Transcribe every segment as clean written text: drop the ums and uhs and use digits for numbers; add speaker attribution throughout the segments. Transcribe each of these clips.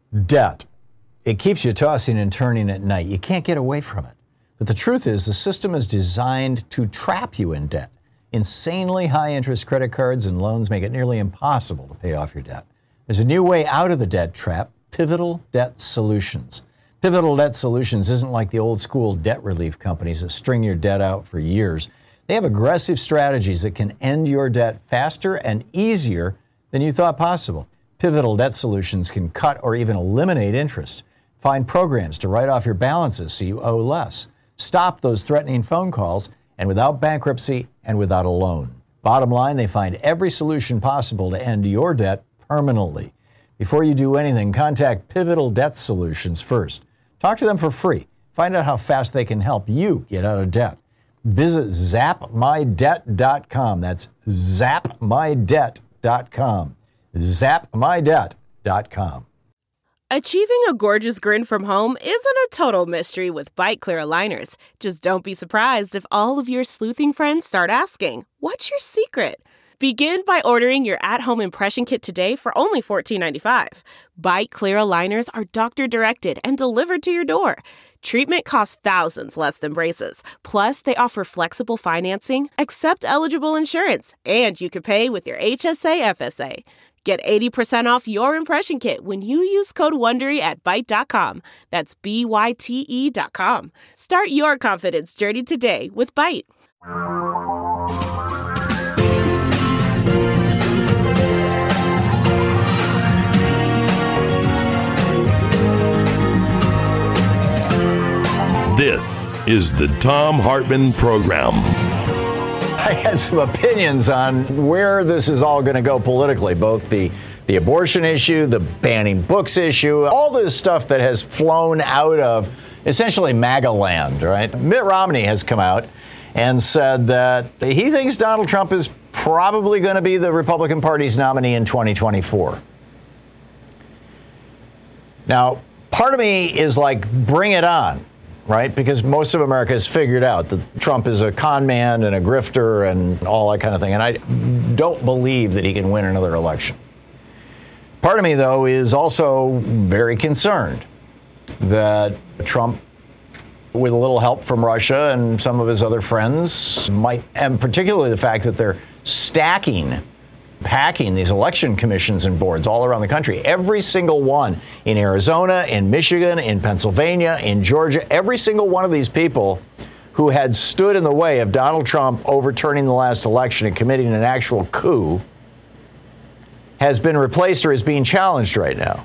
Speaker 1: Debt. It keeps you tossing and turning at night. You can't get away from it. But the truth is, the system is designed to trap you in debt. Insanely high interest credit cards and loans make it nearly impossible to pay off your debt. There's a new way out of the debt trap: Pivotal Debt Solutions. Pivotal Debt Solutions isn't like the old school debt relief companies that string your debt out for years. They have aggressive strategies that can end your debt faster and easier than you thought possible. Pivotal Debt Solutions can cut or even eliminate interest. Find programs to write off your balances so you owe less. Stop those threatening phone calls, and without bankruptcy and without a loan. Bottom line, they find every solution possible to end your debt permanently. Before you do anything, contact Pivotal Debt Solutions first. Talk to them for free. Find out how fast they can help you get out of debt. Visit zapmydebt.com. That's zapmydebt.com. zapmydebt.com.
Speaker 2: Achieving a gorgeous grin from home isn't a total mystery with Byte Clear aligners. Just don't be surprised if all of your sleuthing friends start asking, "What's your secret?" Begin by ordering your at-home impression kit today for only $14.95. Byte Clear aligners are doctor-directed and delivered to your door. Treatment costs thousands less than braces. Plus, they offer flexible financing, accept eligible insurance, and you can pay with your HSA FSA. Get 80% off your impression kit when you use code WONDERY at Byte.com. That's BYTE.com. Start your confidence journey today with Byte.
Speaker 3: This is the Thom Hartmann Program.
Speaker 1: I had some opinions on where this is all going to go politically, both the abortion issue, the banning books issue, all this stuff that has flown out of essentially MAGA land, right? Mitt Romney has come out and said that he thinks Donald Trump is probably going to be the Republican Party's nominee in 2024. Now, part of me is like, bring it on. Right? Because most of America has figured out that Trump is a con man and a grifter and all that kind of thing. And I don't believe that he can win another election. Part of me, though, is also very concerned that Trump, with a little help from Russia and some of his other friends, might, and particularly the fact that they're packing these election commissions and boards all around the country. Every single one in Arizona, in Michigan, in Pennsylvania, in Georgia, every single one of these people who had stood in the way of Donald Trump overturning the last election and committing an actual coup has been replaced or is being challenged right now.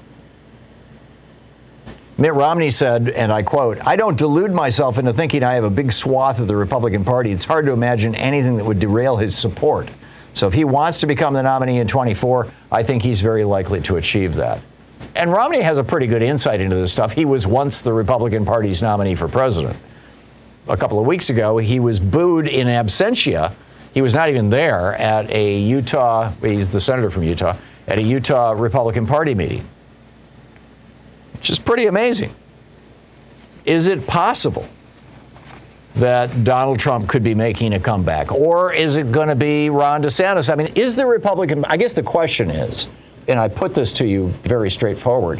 Speaker 1: Mitt Romney said, and I quote, "I don't delude myself into thinking I have a big swath of the Republican Party. It's hard to imagine anything that would derail his support. So if he wants to become the nominee in 24, I think he's very likely to achieve that." And Romney has a pretty good insight into this stuff. He was once the Republican Party's nominee for president. A couple of weeks ago, he was booed in absentia. He was not even there at a Utah, he's the senator from Utah, at a Utah Republican Party meeting, which is pretty amazing. Is it possible that Donald Trump could be making a comeback? Or is it going to be Ron DeSantis? I mean, is the Republican, I guess the question is, and I put this to you very straightforward,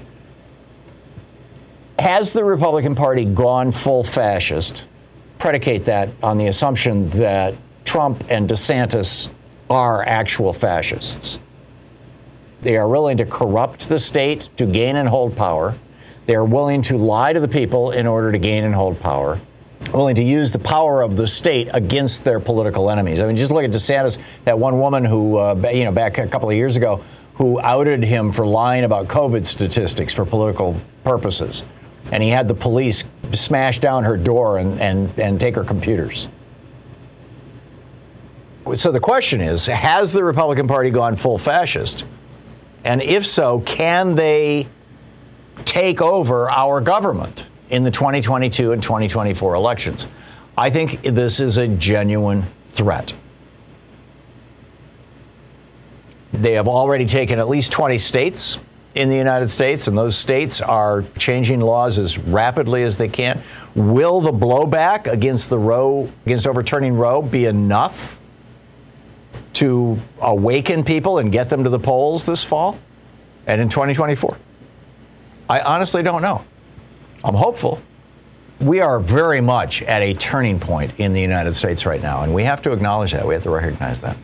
Speaker 1: has the Republican Party gone full fascist? Predicate that on the assumption that Trump and DeSantis are actual fascists. They are willing to corrupt the state to gain and hold power. They are willing to lie to the people in order to gain and hold power. Willing to use the power of the state against their political enemies. I mean, just look at DeSantis, that one woman who, back a couple of years ago, who outed him for lying about COVID statistics for political purposes. And he had the police smash down her door and take her computers. So the question is, has the Republican Party gone full fascist? And if so, can they take over our government in the 2022 and 2024 elections? I think this is a genuine threat. They have already taken at least 20 states in the United States, and those states are changing laws as rapidly as they can. Will the blowback against overturning Roe be enough to awaken people and get them to the polls this fall and in 2024? I honestly don't know. I'm hopeful. We are very much at a turning point in the United States right now, and we have to acknowledge that. We have to recognize that.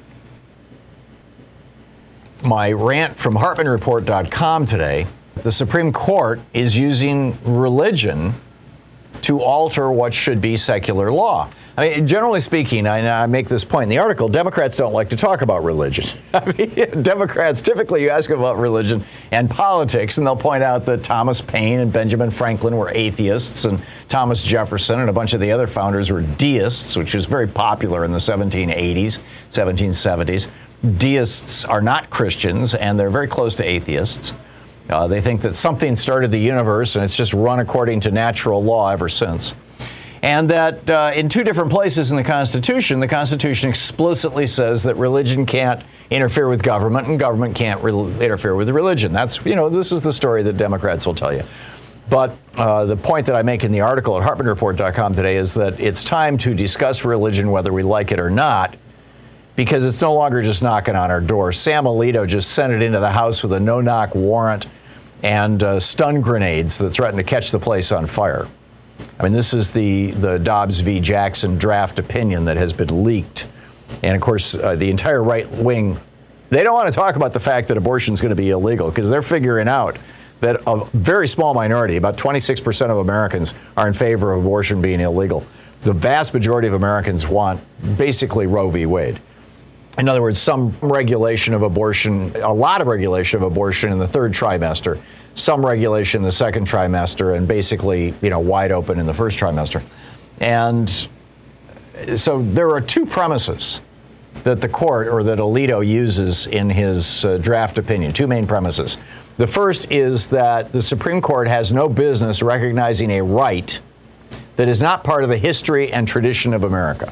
Speaker 1: My rant from HartmanReport.com today, the Supreme Court is using religion to alter what should be secular law. I mean, generally speaking, I make this point in the article, Democrats don't like to talk about religion. I mean, Democrats, typically you ask them about religion and politics, and they'll point out that Thomas Paine and Benjamin Franklin were atheists, and Thomas Jefferson and a bunch of the other founders were deists, which was very popular in the 1780s, 1770s. Deists are not Christians, and they're very close to atheists. They think that something started the universe, and it's just run according to natural law ever since. And that in two different places in the Constitution explicitly says that religion can't interfere with government and government can't interfere with religion. That's, this is the story that Democrats will tell you. But the point that I make in the article at HartmanReport.com today is that it's time to discuss religion whether we like it or not, because it's no longer just knocking on our door. Sam Alito just sent it into the House with a no-knock warrant and stun grenades that threaten to catch the place on fire. I mean, this is the Dobbs v. Jackson draft opinion that has been leaked. And, of course, the entire right wing, they don't want to talk about the fact that abortion is going to be illegal because they're figuring out that a very small minority, about 26% of Americans, are in favor of abortion being illegal. The vast majority of Americans want basically Roe v. Wade. In other words, some regulation of abortion, a lot of regulation of abortion in the third trimester, some regulation in the second trimester, and basically, wide open in the first trimester. And so there are two premises that the court, or that Alito uses in his draft opinion, two main premises. The first is that the Supreme Court has no business recognizing a right that is not part of the history and tradition of America.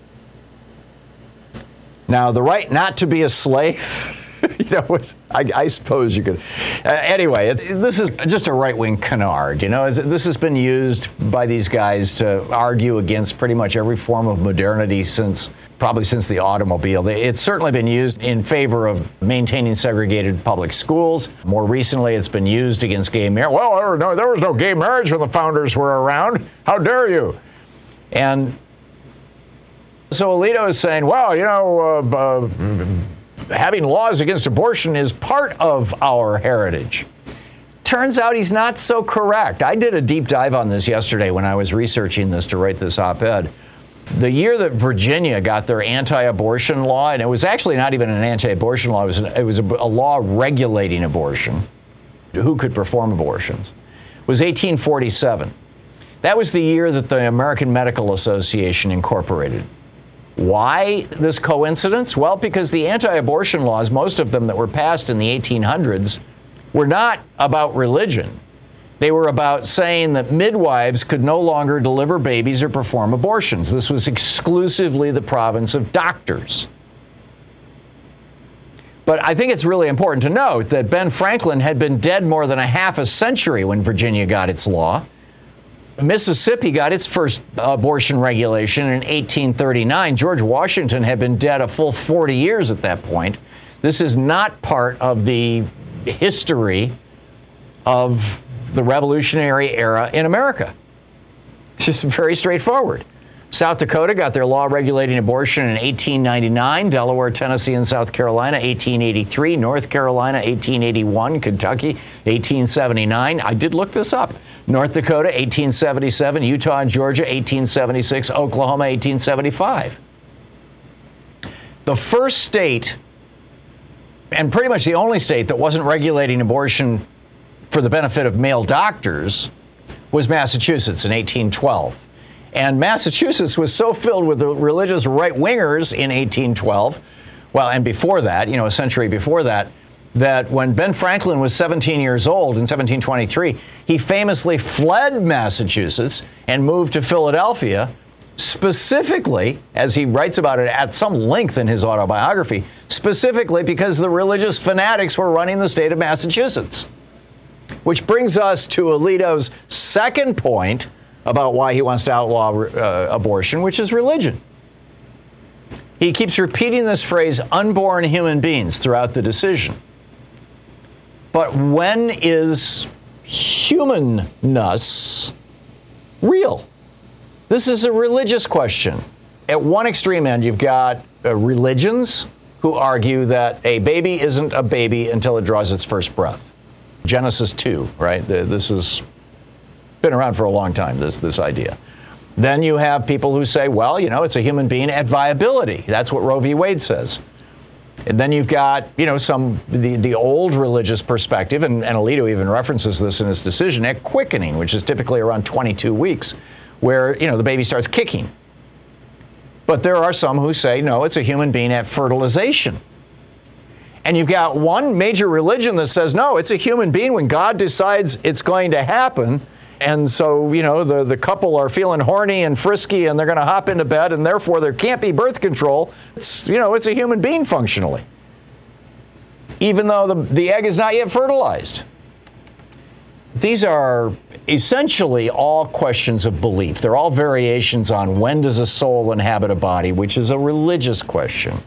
Speaker 1: Now, the right not to be a slave, I suppose you could. Anyway, this is just a right-wing canard. This has been used by these guys to argue against pretty much every form of modernity probably since the automobile. It's certainly been used in favor of maintaining segregated public schools. More recently, it's been used against gay marriage. Well, there was no gay marriage when the founders were around. How dare you? And so Alito is saying, having laws against abortion is part of our heritage. Turns out he's not so correct. I did a deep dive on this yesterday when I was researching this to write this op-ed. The year that Virginia got their anti-abortion law, and it was actually not even an anti-abortion law, it was a law regulating abortion, who could perform abortions, was 1847. That was the year that the American Medical Association incorporated. Why this coincidence? Well, because the anti-abortion laws, most of them that were passed in the 1800s, were not about religion. They were about saying that midwives could no longer deliver babies or perform abortions. This was exclusively the province of doctors. But I think it's really important to note that Ben Franklin had been dead more than a half a century when Virginia got its law. Mississippi got its first abortion regulation in 1839. George Washington had been dead a full 40 years at that point. This is not part of the history of the Revolutionary era in America. It's just very straightforward. South Dakota got their law regulating abortion in 1899, Delaware, Tennessee, and South Carolina, 1883, North Carolina, 1881, Kentucky, 1879. I did look this up. North Dakota, 1877, Utah and Georgia, 1876, Oklahoma, 1875. The first state, and pretty much the only state that wasn't regulating abortion for the benefit of male doctors, was Massachusetts in 1812. And Massachusetts was so filled with the religious right-wingers in 1812, well, and before that, a century before that, that when Ben Franklin was 17 years old in 1723, he famously fled Massachusetts and moved to Philadelphia, specifically, as he writes about it at some length in his autobiography, specifically because the religious fanatics were running the state of Massachusetts. Which brings us to Alito's second point about why he wants to outlaw abortion, which is religion. He keeps repeating this phrase, unborn human beings, throughout the decision. But when is humanness real? This is a religious question. At one extreme end, you've got religions who argue that a baby isn't a baby until it draws its first breath. Genesis 2, right? This has been around for a long time, this idea. Then you have people who say, well, it's a human being at viability. That's what Roe v. Wade says. And then you've got, the old religious perspective, and Alito even references this in his decision, at quickening, which is typically around 22 weeks, where, the baby starts kicking. But there are some who say, no, it's a human being at fertilization. And you've got one major religion that says, no, it's a human being when God decides it's going to happen. And so, the couple are feeling horny and frisky and they're going to hop into bed and therefore there can't be birth control. It's a human being functionally, even though the egg is not yet fertilized. These are essentially all questions of belief. They're all variations on when does a soul inhabit a body, which is a religious question.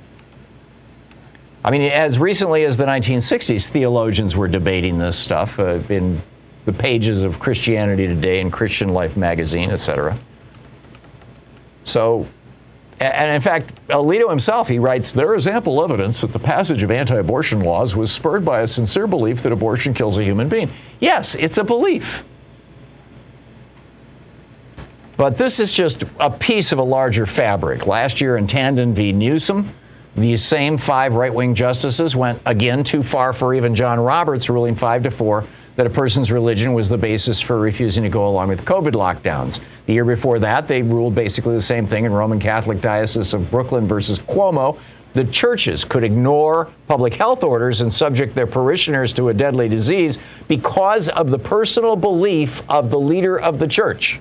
Speaker 1: I mean, as recently as the 1960s, theologians were debating this stuff in the pages of Christianity Today and Christian Life magazine, etc. So, and in fact, Alito himself, he writes, there is ample evidence that the passage of anti-abortion laws was spurred by a sincere belief that abortion kills a human being. Yes, it's a belief. But this is just a piece of a larger fabric. Last year in Tandon v. Newsom, these same 5 right-wing justices went again too far for even John Roberts, ruling 5-4 that a person's religion was the basis for refusing to go along with COVID lockdowns. The year before that, they ruled basically the same thing in Roman Catholic Diocese of Brooklyn versus Cuomo. The churches could ignore public health orders and subject their parishioners to a deadly disease because of the personal belief of the leader of the church.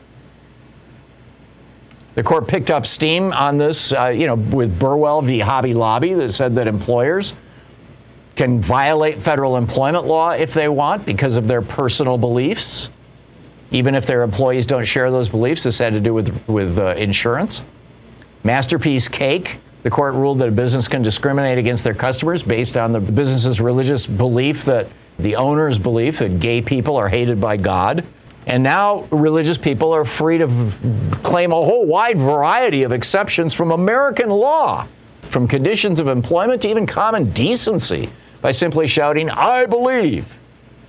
Speaker 1: The court picked up steam on this, with Burwell v. Hobby Lobby that said that employers can violate federal employment law if they want because of their personal beliefs, even if their employees don't share those beliefs. This had to do with insurance. Masterpiece Cake, the court ruled that a business can discriminate against their customers based on the business's religious belief, that the owner's belief that gay people are hated by God. And now religious people are free to claim a whole wide variety of exceptions from American law, from conditions of employment to even common decency, by simply shouting, I believe.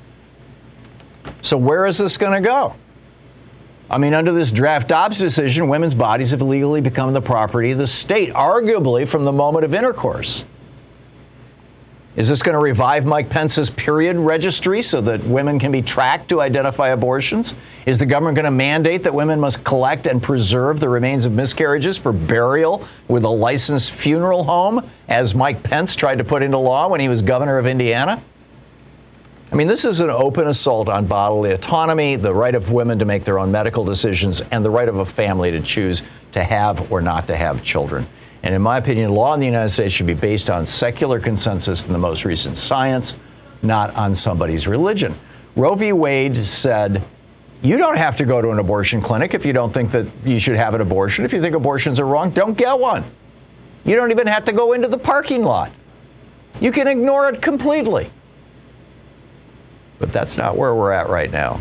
Speaker 1: So where is this going to go? I mean, under this draft Dobbs decision, women's bodies have legally become the property of the state, arguably from the moment of intercourse. Is this going to revive Mike Pence's period registry so that women can be tracked to identify abortions? Is the government going to mandate that women must collect and preserve the remains of miscarriages for burial with a licensed funeral home, as Mike Pence tried to put into law when he was governor of Indiana? I mean, this is an open assault on bodily autonomy, the right of women to make their own medical decisions, and the right of a family to choose to have or not to have children. And in my opinion, law in the United States should be based on secular consensus and the most recent science, not on somebody's religion. Roe v. Wade said, you don't have to go to an abortion clinic if you don't think that you should have an abortion. If you think abortions are wrong, don't get one. You don't even have to go into the parking lot. You can ignore it completely. But that's not where we're at right now.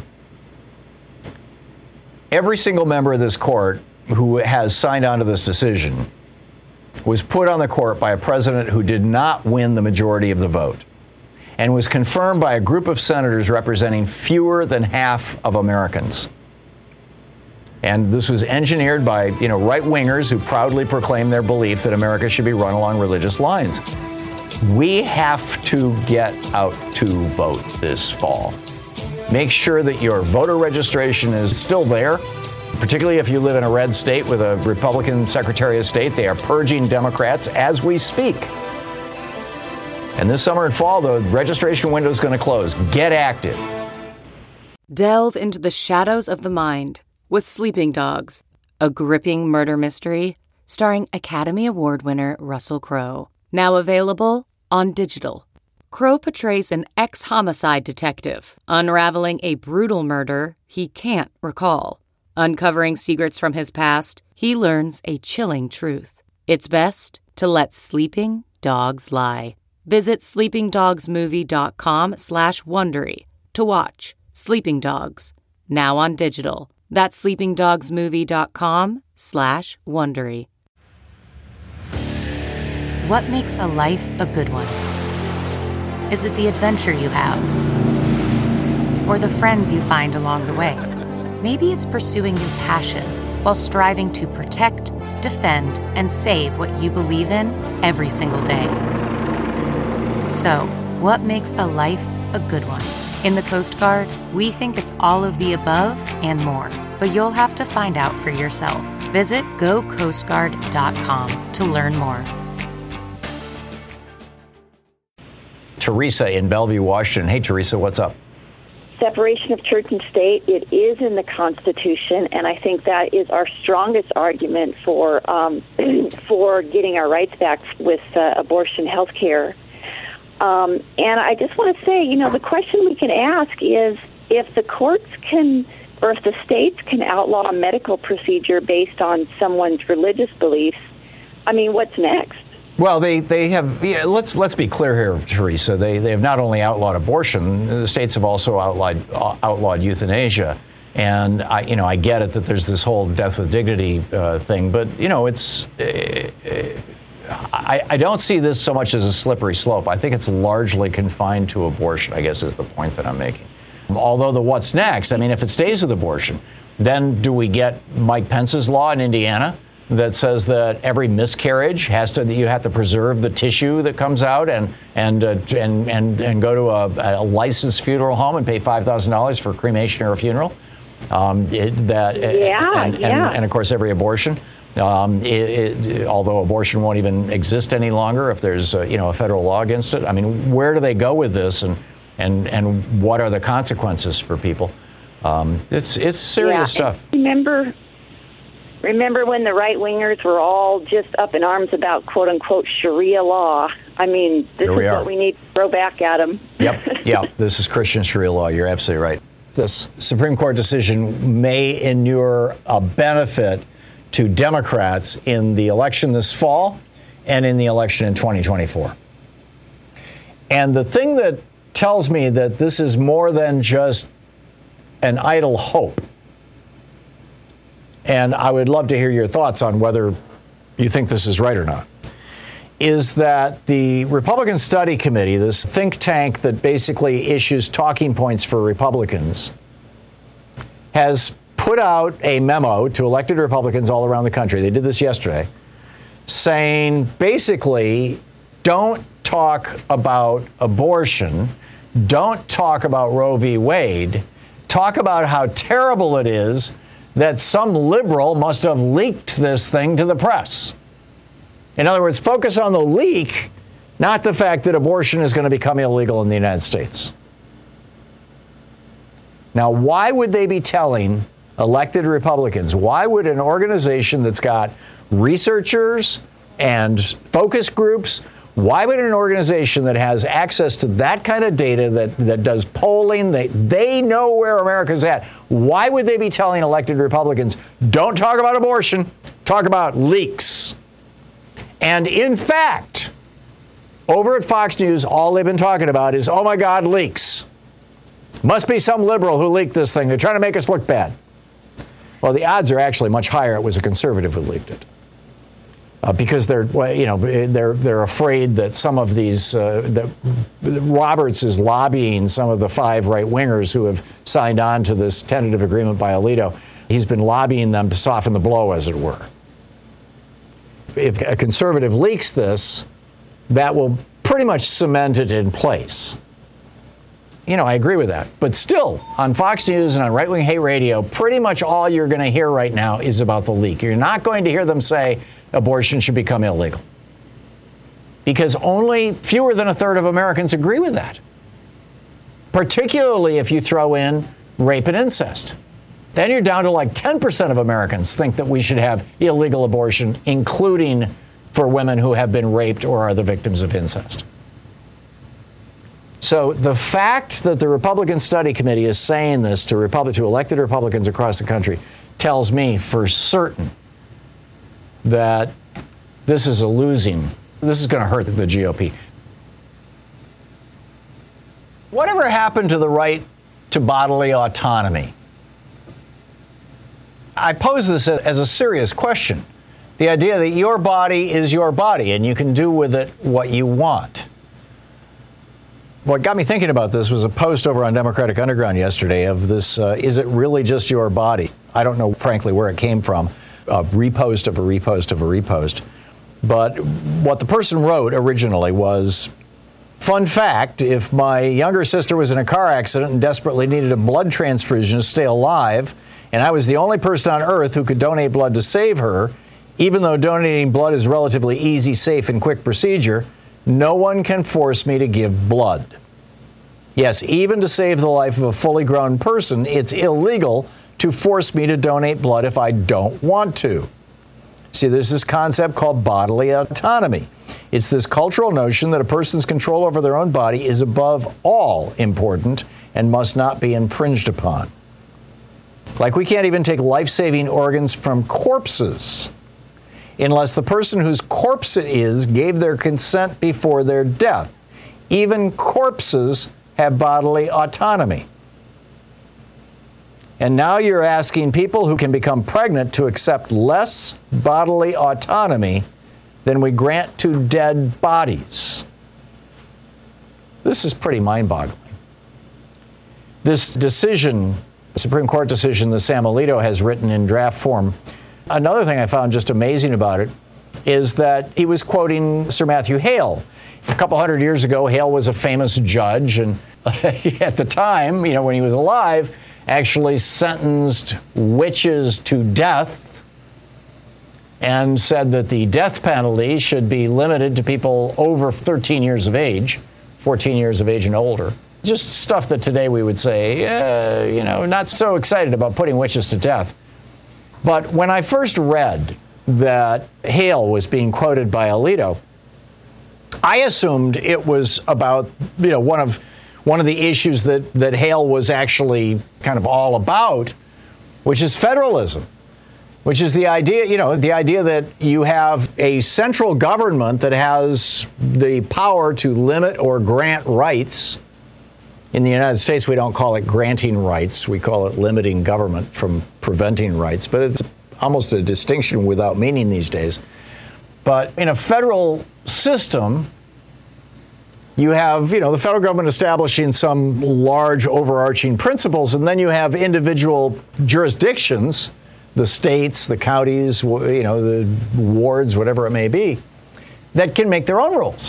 Speaker 1: Every single member of this court who has signed on to this decision was put on the court by a president who did not win the majority of the vote, and was confirmed by a group of senators representing fewer than half of Americans. And this was engineered by, right-wingers who proudly proclaim their belief that America should be run along religious lines. We have to get out to vote this fall. Make sure that your voter registration is still there. Particularly if you live in a red state with a Republican Secretary of State. They are purging Democrats as we speak. And this summer and fall, the registration window is going to close. Get active.
Speaker 4: Delve into the shadows of the mind with Sleeping Dogs, a gripping murder mystery starring Academy Award winner Russell Crowe. Now available on digital. Crowe portrays an ex-homicide detective unraveling a brutal murder he can't recall. Uncovering secrets from his past, he learns a chilling truth. It's best to let sleeping dogs lie. Visit sleepingdogsmovie.com/Wondery to watch Sleeping Dogs, now on digital. That's sleepingdogsmovie.com/Wondery. What makes a life a good one? Is it the adventure you have? Or the friends you find along the way? Maybe it's pursuing your passion while striving to protect, defend, and save what you believe in every single day. So, what makes a life a good one? In the Coast Guard, we think it's all of the above and more, but you'll have to find out for yourself. Visit gocoastguard.com to learn more.
Speaker 1: Teresa in Bellevue, Washington. Hey, Teresa, what's up?
Speaker 5: Separation of church and state, it is in the Constitution, and I think that is our strongest argument for for getting our rights back with abortion health care. And I just want to say, the question we can ask is if the courts can, or if the states can outlaw a medical procedure based on someone's religious beliefs, what's next?
Speaker 1: Well, they have. Yeah, let's be clear here, Teresa. They have not only outlawed abortion. The states have also outlawed euthanasia. And I get it that there's this whole death with dignity thing, but it's. I don't see this so much as a slippery slope. I think it's largely confined to abortion, I guess is the point that I'm making. Although the what's next, if it stays with abortion, then do we get Mike Pence's law in Indiana that says that every miscarriage you have to preserve the tissue that comes out and go to a licensed funeral home and pay $5,000 for cremation or a funeral? And of course every abortion. Although abortion won't even exist any longer if there's a federal law against it. Where do they go with this, and what are the consequences for people? It's serious stuff.
Speaker 5: Remember when the right-wingers were all just up in arms about quote-unquote Sharia law? This is what we need to throw back at them.
Speaker 1: Yep. This is Christian Sharia law. You're absolutely right. This Supreme Court decision may inure a benefit to Democrats in the election this fall and in the election in 2024. And the thing that tells me that this is more than just an idle hope, and I would love to hear your thoughts on whether you think this is right or not, is that the Republican Study Committee, this think tank that basically issues talking points for Republicans, has put out a memo to elected Republicans all around the country. They did this yesterday, saying basically, don't talk about abortion, don't talk about Roe v. Wade, talk about how terrible it is that some liberal must have leaked this thing to the press. In other words, focus on the leak, not the fact that abortion is going to become illegal in the United States. Now, why would they be telling elected Republicans? Why would an organization that's got researchers and focus groups, why would an organization that has access to that kind of data, that does polling, they know where America's at, why would they be telling elected Republicans, don't talk about abortion, talk about leaks? And in fact, over at Fox News, all they've been talking about is, oh my God, leaks. Must be some liberal who leaked this thing. They're trying to make us look bad. Well, the odds are actually much higher it was a conservative who leaked it. Because they're afraid that some of these, that Roberts is lobbying some of the 5 right-wingers who have signed on to this tentative agreement by Alito. He's been lobbying them to soften the blow, as it were. If a conservative leaks this, that will pretty much cement it in place. I agree with that. But still, on Fox News and on Right Wing Hate Radio, pretty much all you're going to hear right now is about the leak. You're not going to hear them say abortion should become illegal, because only fewer than a third of Americans agree with that, particularly if you throw in rape and incest. Then you're down to like 10% of Americans think that we should have illegal abortion, including for women who have been raped or are the victims of incest. So the fact that the Republican Study Committee is saying this to elected Republicans across the country tells me for certain that this is this is going to hurt the GOP. Whatever happened to the right to bodily autonomy? I pose this as a serious question. The idea that your body is your body and you can do with it what you want. What got me thinking about this was a post over on Democratic Underground yesterday of this, is it really just your body? I don't know, frankly, where it came from. A repost of a repost of a repost. But what the person wrote originally was, fun fact, if my younger sister was in a car accident and desperately needed a blood transfusion to stay alive, and I was the only person on earth who could donate blood to save her, even though donating blood is a relatively easy, safe, and quick procedure, no one can force me to give blood. Yes, even to save the life of a fully grown person, it's illegal to force me to donate blood if I don't want to. See, there's this concept called bodily autonomy. It's this cultural notion that a person's control over their own body is above all important and must not be infringed upon. Like we can't even take life-saving organs from corpses unless the person whose corpse it is gave their consent before their death. Even corpses have bodily autonomy. And now you're asking people who can become pregnant to accept less bodily autonomy than we grant to dead bodies. This is pretty mind-boggling. This decision, the Supreme Court decision that Sam Alito has written in draft form, another thing I found just amazing about it is that he was quoting Sir Matthew Hale. A couple hundred years ago, Hale was a famous judge, and at the time, when he was alive, actually sentenced witches to death and said that the death penalty should be limited to people over 13 years of age, 14 years of age and older. Just stuff that today we would say, not so excited about putting witches to death. But when I first read that Hale was being quoted by Alito, I assumed it was about, one of the issues that Hale was actually kind of all about, which is federalism, which is the idea, the idea that you have a central government that has the power to limit or grant rights. In the United States, we don't call it granting rights. We call it limiting government from preventing rights. But it's almost a distinction without meaning these days. But in a federal system, you have, the federal government establishing some large overarching principles, and then you have individual jurisdictions, the states, the counties, the wards, whatever it may be, that can make their own rules.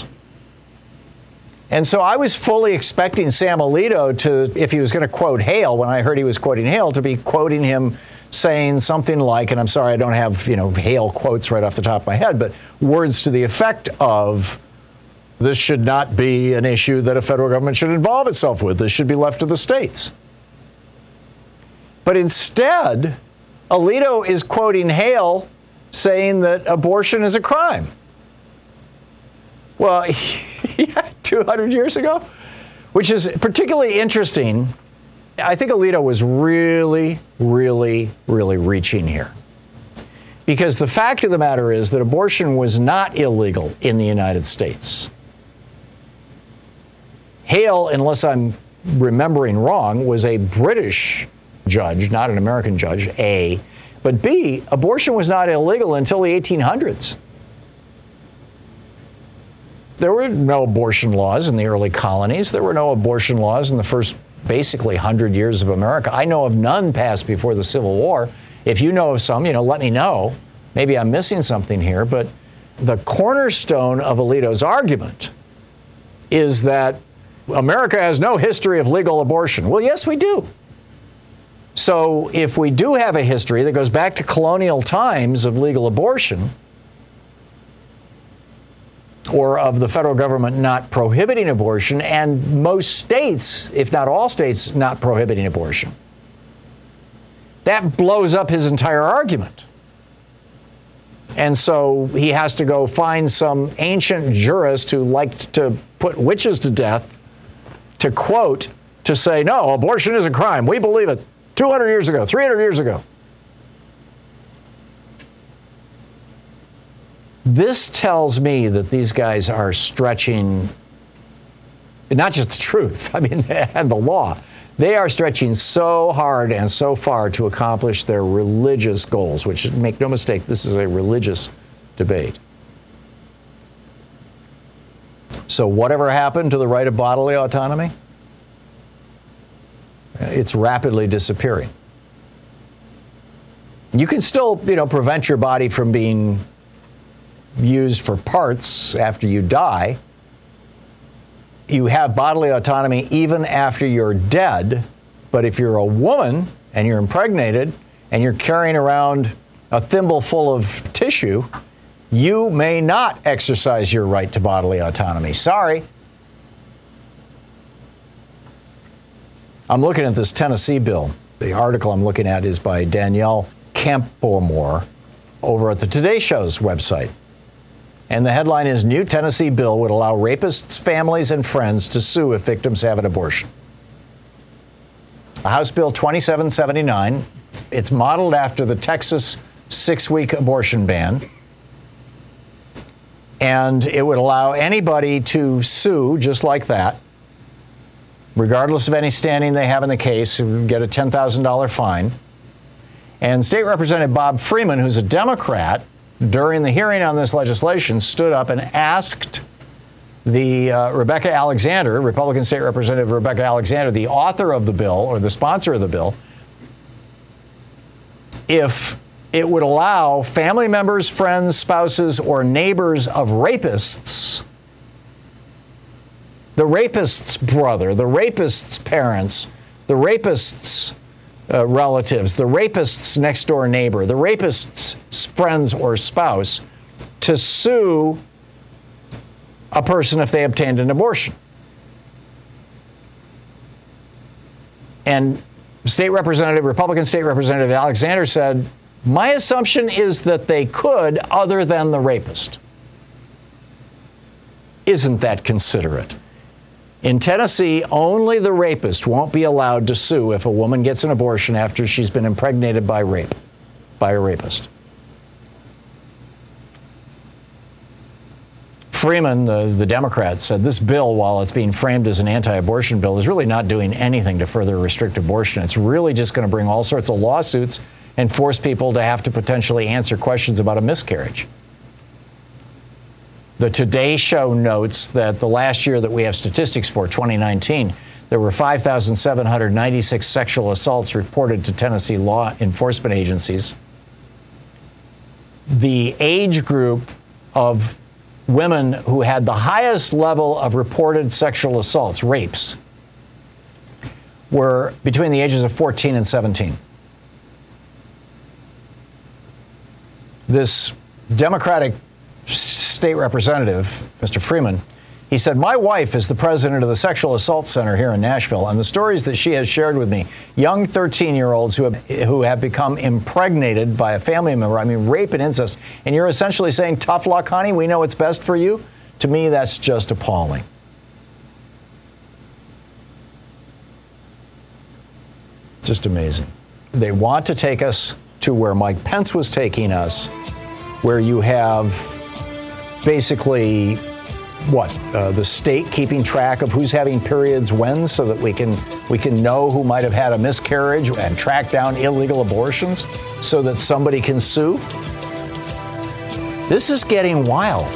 Speaker 1: And so I was fully expecting Sam Alito to, if he was going to quote Hale, when I heard he was quoting Hale, to be quoting him saying something like, and I'm sorry I don't have, Hale quotes right off the top of my head, but words to the effect of, this should not be an issue that a federal government should involve itself with. This should be left to the states. But instead, Alito is quoting Hale saying that abortion is a crime. Well, 200 years ago, which is particularly interesting. I think Alito was really, really, really reaching here. Because the fact of the matter is that abortion was not illegal in the United States. Hale, unless I'm remembering wrong, was a British judge, not an American judge, A. But B, abortion was not illegal until the 1800s. There were no abortion laws in the early colonies. There were no abortion laws in the first, basically, 100 years of America. I know of none passed before the Civil War. If you know of some, let me know. Maybe I'm missing something here. But the cornerstone of Alito's argument is that America has no history of legal abortion. Well, yes, we do. So if we do have a history that goes back to colonial times of legal abortion, or of the federal government not prohibiting abortion, and most states, if not all states, not prohibiting abortion, that blows up his entire argument. And so he has to go find some ancient jurist who liked to put witches to death to quote, to say, no, abortion is a crime. We believe it 200 years ago, 300 years ago. This tells me that these guys are stretching not just the truth, and the law. They are stretching so hard and so far to accomplish their religious goals, which, make no mistake, this is a religious debate. So whatever happened to the right of bodily autonomy? It's rapidly disappearing. You can still, prevent your body from being used for parts after you die. You have bodily autonomy even after you're dead, but if you're a woman and you're impregnated and you're carrying around a thimble full of tissue, you may not exercise your right to bodily autonomy. Sorry. I'm looking at this Tennessee bill. The article I'm looking at is by Danielle Campomore over at the Today Show's website. And the headline is, New Tennessee Bill Would Allow Rapists' Families and Friends to Sue If Victims Have an Abortion. House Bill 2779. It's modeled after the Texas 6-week abortion ban. And it would allow anybody to sue just like that, regardless of any standing they have in the case, get a $10,000 fine. And State Representative Bob Freeman, who's a Democrat, during the hearing on this legislation, stood up and asked the Rebecca Alexander, Republican State Representative Rebecca Alexander, the author of the bill or the sponsor of the bill, if it would allow family members, friends, spouses, or neighbors of rapists, the rapist's brother, the rapist's parents, the rapist's relatives, the rapist's next door neighbor, the rapist's friends or spouse, to sue a person if they obtained an abortion. And Republican State Representative Alexander said, my assumption is that they could, other than the rapist. Isn't that considerate? In Tennessee, only the rapist won't be allowed to sue if a woman gets an abortion after she's been impregnated by a rapist. Freeman, the Democrat, said this bill, while it's being framed as an anti-abortion bill, is really not doing anything to further restrict abortion. It's really just going to bring all sorts of lawsuits and force people to have to potentially answer questions about a miscarriage. The Today Show notes that the last year that we have statistics for, 2019, there were 5,796 sexual assaults reported to Tennessee law enforcement agencies. The age group of women who had the highest level of reported sexual assaults, rapes, were between the ages of 14 and 17. This Democratic state representative, Mr. Freeman, he said, my wife is the president of the Sexual Assault Center here in Nashville, and the stories that she has shared with me, young 13-year-olds who have become impregnated by a family member, rape and incest, and you're essentially saying, tough luck, honey, we know what's best for you? To me, that's just appalling. Just amazing. They want to take us to where Mike Pence was taking us, where you have basically the state keeping track of who's having periods when, so that we can know who might have had a miscarriage and track down illegal abortions so that somebody can sue. This is getting wild.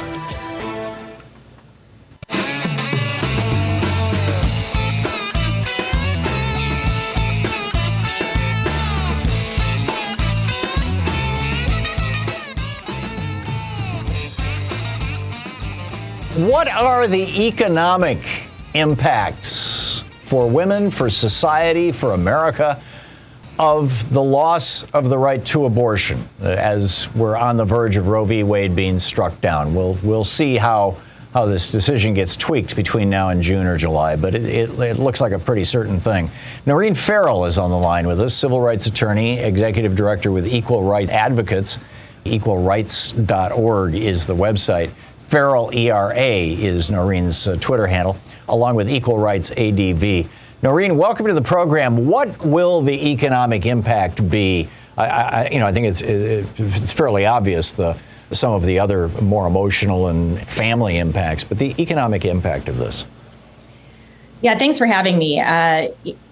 Speaker 1: What are the economic impacts for women, for society, for America of the loss of the right to abortion as we're on the verge of Roe v. Wade being struck down? We'll see how this decision gets tweaked between now and June or July, but it looks like a pretty certain thing. Noreen Farrell is on the line with us, civil rights attorney, executive director with Equal Rights Advocates. Equalrights.org is the website. Farrell, ERA, is Noreen's Twitter handle, along with Equal Rights ADV. Noreen, welcome to the program. What will the economic impact be? I think it's fairly obvious some of the other more emotional and family impacts, but the economic impact of this.
Speaker 6: Yeah, thanks for having me.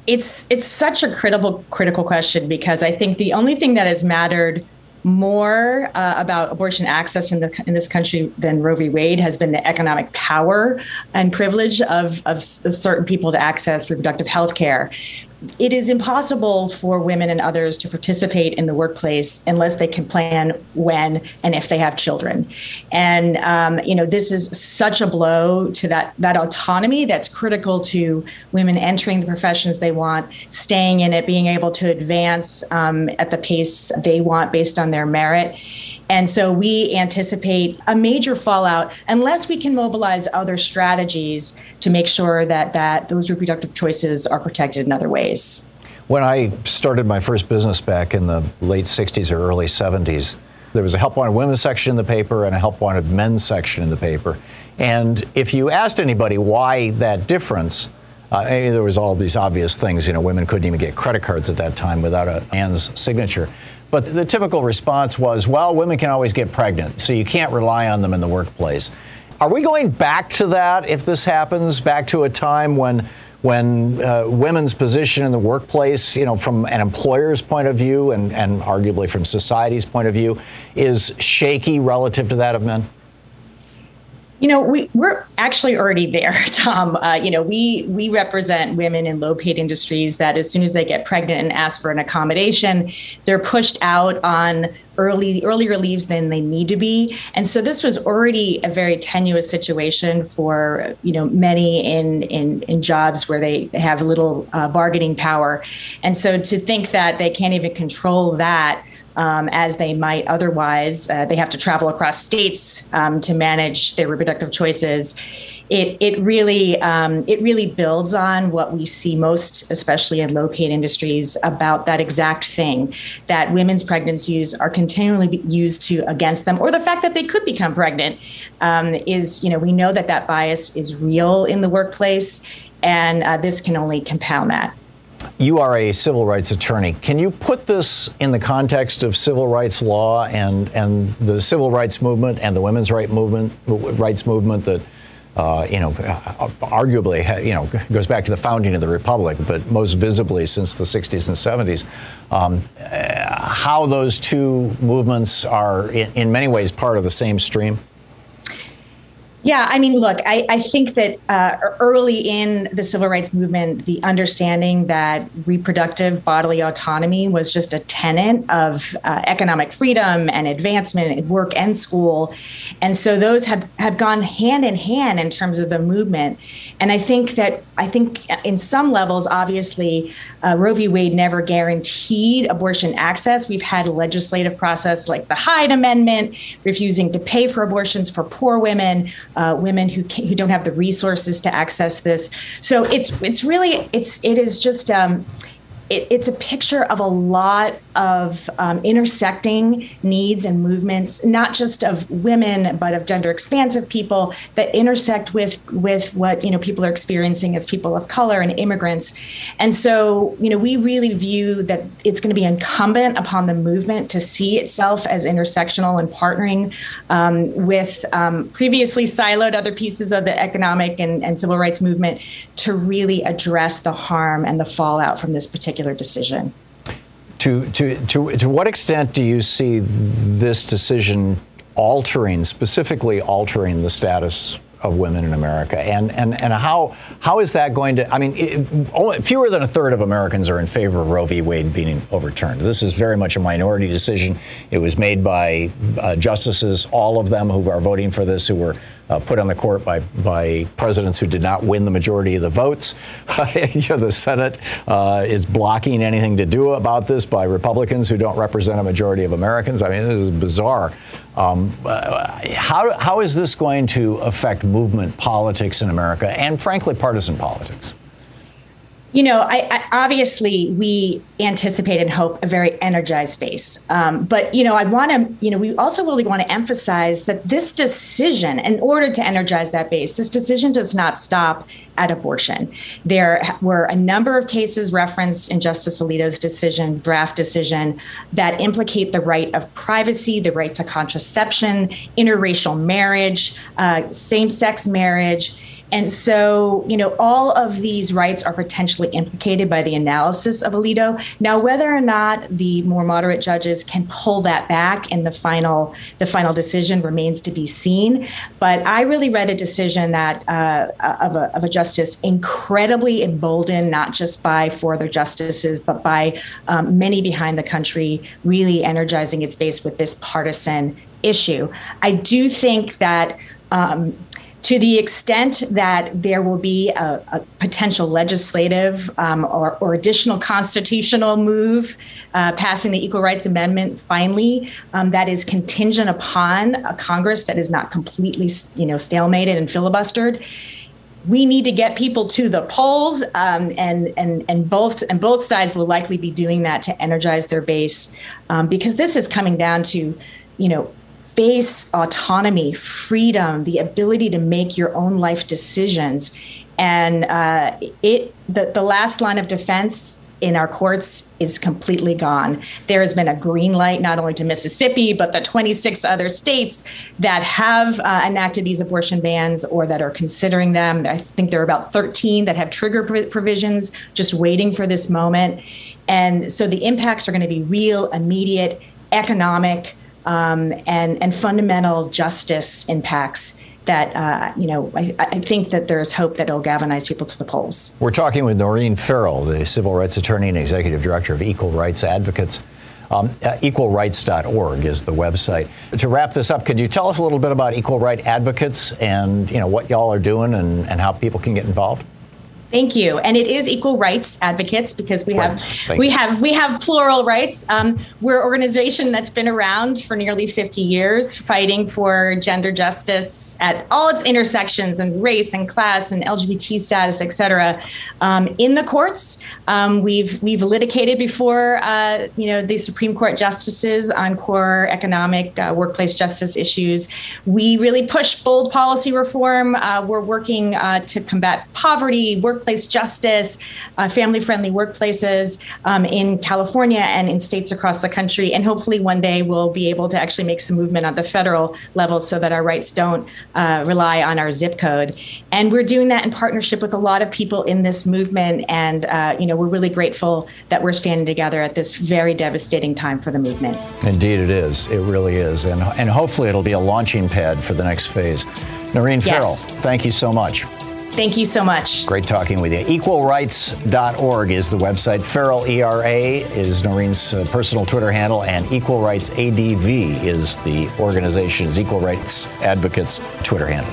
Speaker 6: It's such a critical question, because I think the only thing that has mattered more about abortion access in this country than Roe v. Wade has been the economic power and privilege of certain people to access reproductive health care. It is impossible for women and others to participate in the workplace unless they can plan when and if they have children. And, this is such a blow to that autonomy that's critical to women entering the professions they want, staying in it, being able to advance at the pace they want based on their merit. And so we anticipate a major fallout unless we can mobilize other strategies to make sure that those reproductive choices are protected in other ways.
Speaker 1: When I started my first business back in the late 60s or early 70s, there was a Help Wanted Women section in the paper and a Help Wanted Men section in the paper. And if you asked anybody why that difference, there was all these obvious things. Women couldn't even get credit cards at that time without a man's signature. But the typical response was, well, women can always get pregnant, so you can't rely on them in the workplace. Are we going back to that if this happens, back to a time when women's position in the workplace, from an employer's point of view and arguably from society's point of view, is shaky relative to that of men?
Speaker 6: We're actually already there, Tom. We represent women in low-paid industries that as soon as they get pregnant and ask for an accommodation, they're pushed out on earlier leaves than they need to be. And so this was already a very tenuous situation for, many in jobs where they have little bargaining power. And so to think that they can't even control that, as they might otherwise, they have to travel across states to manage their reproductive choices. It really builds on what we see most, especially in low-paid industries, about that exact thing, that women's pregnancies are continually used against them, or the fact that they could become pregnant. We know that bias is real in the workplace, and this can only compound that.
Speaker 1: You are a civil rights attorney. Can you put this in the context of civil rights law and the civil rights movement and the women's rights movement that, arguably, goes back to the founding of the Republic, but most visibly since the 60s and 70s, how those two movements are in many ways part of the same stream?
Speaker 6: Yeah, look, I think that early in the civil rights movement, the understanding that reproductive bodily autonomy was just a tenet of economic freedom and advancement in work and school. And so those have gone hand in hand in terms of the movement. And I think in some levels, obviously, Roe v. Wade never guaranteed abortion access. We've had a legislative process like the Hyde Amendment, refusing to pay for abortions for poor women, women who don't have the resources to access this. So it's a picture of a lot of intersecting needs and movements, not just of women, but of gender expansive people that intersect with what people are experiencing as people of color and immigrants. And so, we really view that it's going to be incumbent upon the movement to see itself as intersectional and partnering with previously siloed other pieces of the economic and civil rights movement to really address the harm and the fallout from this particular decision.
Speaker 1: To what extent do you see this decision specifically altering the status of women in America, and how is that going to? Fewer than a third of Americans are in favor of Roe v. Wade being overturned. This is very much a minority decision. It was made by justices, all of them who are voting for this, who were put on the court by presidents who did not win the majority of the votes. The Senate is blocking anything to do about this by Republicans who don't represent a majority of Americans. This is bizarre. How is this going to affect movement politics in America and, frankly, partisan politics?
Speaker 6: I obviously we anticipate and hope a very energized space. But, I want to, we also really want to emphasize that this decision, in order to energize that base, this decision does not stop at abortion. There were a number of cases referenced in Justice Alito's draft decision, that implicate the right of privacy, the right to contraception, interracial marriage, same-sex marriage. And so, all of these rights are potentially implicated by the analysis of Alito. Now, whether or not the more moderate judges can pull that back in the final decision remains to be seen. But I really read a decision that of a justice incredibly emboldened, not just by 4 other justices, but by many behind the country, really energizing its base with this partisan issue. I do think that to the extent that there will be a potential legislative or additional constitutional move passing the Equal Rights Amendment finally, that is contingent upon a Congress that is not completely, stalemated and filibustered. We need to get people to the polls, and both sides will likely be doing that to energize their base, because this is coming down to, base autonomy, freedom, the ability to make your own life decisions. And the last line of defense in our courts is completely gone. There has been a green light, not only to Mississippi, but the 26 other states that have enacted these abortion bans or that are considering them. I think there are about 13 that have trigger provisions just waiting for this moment. And so the impacts are going to be real, immediate, economic, and fundamental justice impacts that, I think that there's hope that it'll galvanize people to the polls.
Speaker 1: We're talking with Noreen Farrell, the civil rights attorney and executive director of Equal Rights Advocates. Equalrights.org is the website. To wrap this up, could you tell us a little bit about Equal Right Advocates and, what y'all are doing and how people can get involved?
Speaker 6: Thank you. And it is Equal Rights Advocates because we have plural rights. We're an organization that's been around for nearly 50 years, fighting for gender justice at all its intersections and race and class and LGBT status, et cetera. In the courts, we've litigated before, the Supreme Court justices on core economic workplace justice issues. We really push bold policy reform. We're working to combat poverty, workplace justice, family-friendly workplaces in California and in states across the country. And hopefully one day we'll be able to actually make some movement on the federal level so that our rights don't rely on our zip code. And we're doing that in partnership with a lot of people in this movement. And, we're really grateful that we're standing together at this very devastating time for the movement.
Speaker 1: Indeed it is. It really is. And hopefully it'll be a launching pad for the next phase. Noreen Farrell, thank you so much.
Speaker 6: Thank you so much.
Speaker 1: Great talking with you. Equalrights.org is the website. Farrell, ERA, is Noreen's personal Twitter handle, and Equal Rights ADV is the organization's Equal Rights Advocates Twitter handle.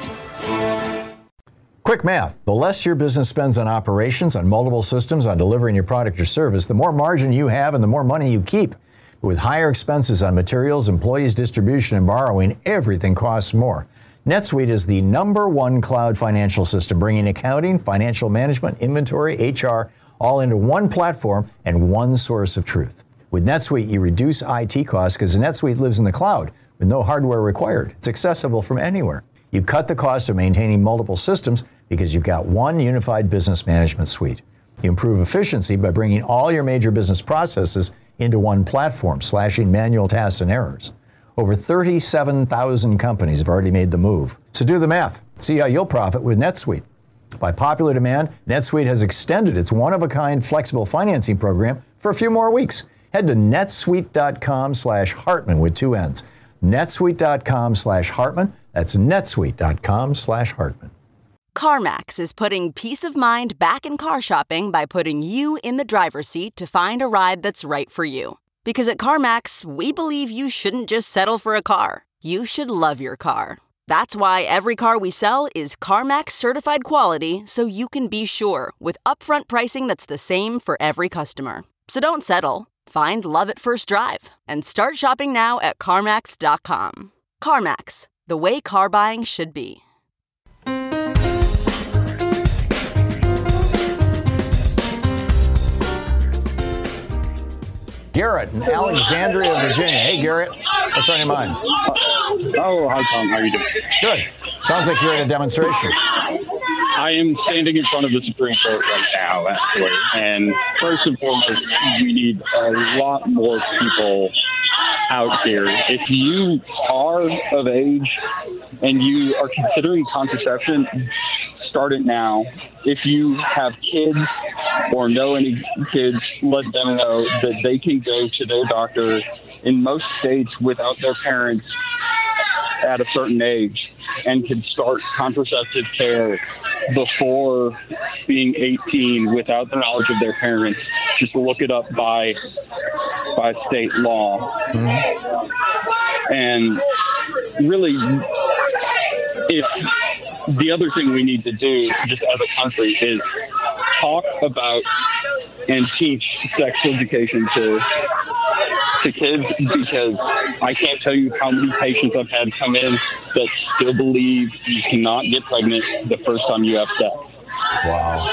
Speaker 1: Quick math. The less your business spends on operations, on multiple systems, on delivering your product or service, the more margin you have and the more money you keep. With higher expenses on materials, employees, distribution, and borrowing, everything costs more. NetSuite is the #1 cloud financial system, bringing accounting, financial management, inventory, HR, all into one platform and one source of truth. With NetSuite, you reduce IT costs because NetSuite lives in the cloud with no hardware required. It's accessible from anywhere. You cut the cost of maintaining multiple systems because you've got one unified business management suite. You improve efficiency by bringing all your major business processes into one platform, slashing manual tasks and errors. Over 37,000 companies have already made the move. So do the math. See how you'll profit with NetSuite. By popular demand, NetSuite has extended its one-of-a-kind flexible financing program for a few more weeks. Head to netsuite.com/Hartman with 2 N's. netsuite.com/Hartman. That's netsuite.com/Hartman.
Speaker 7: CarMax is putting peace of mind back in car shopping by putting you in the driver's seat to find a ride that's right for you. Because at CarMax, we believe you shouldn't just settle for a car. You should love your car. That's why every car we sell is CarMax certified quality, so you can be sure with upfront pricing that's the same for every customer. So don't settle. Find love at first drive and start shopping now at CarMax.com. CarMax, the way car buying should be.
Speaker 1: Garrett in Alexandria, Virginia. Hey, Garrett, what's on your mind?
Speaker 8: Oh, hi, Tom. How are you doing?
Speaker 1: Good. Sounds like you're at a demonstration.
Speaker 8: I am standing in front of the Supreme Court right now, actually. And first and foremost, we need a lot more people out here. If you are of age and you are considering contraception, start it now. If you have kids or know any kids, let them know that they can go to their doctor in most states without their parents at a certain age and can start contraceptive care before being 18 without the knowledge of their parents. Just look it up by state law. And really, if the other thing we need to do just as a country is talk about and teach sex education to kids, because I can't tell you how many patients I've had come in that still believe you cannot get pregnant the first time you have sex.
Speaker 1: Wow.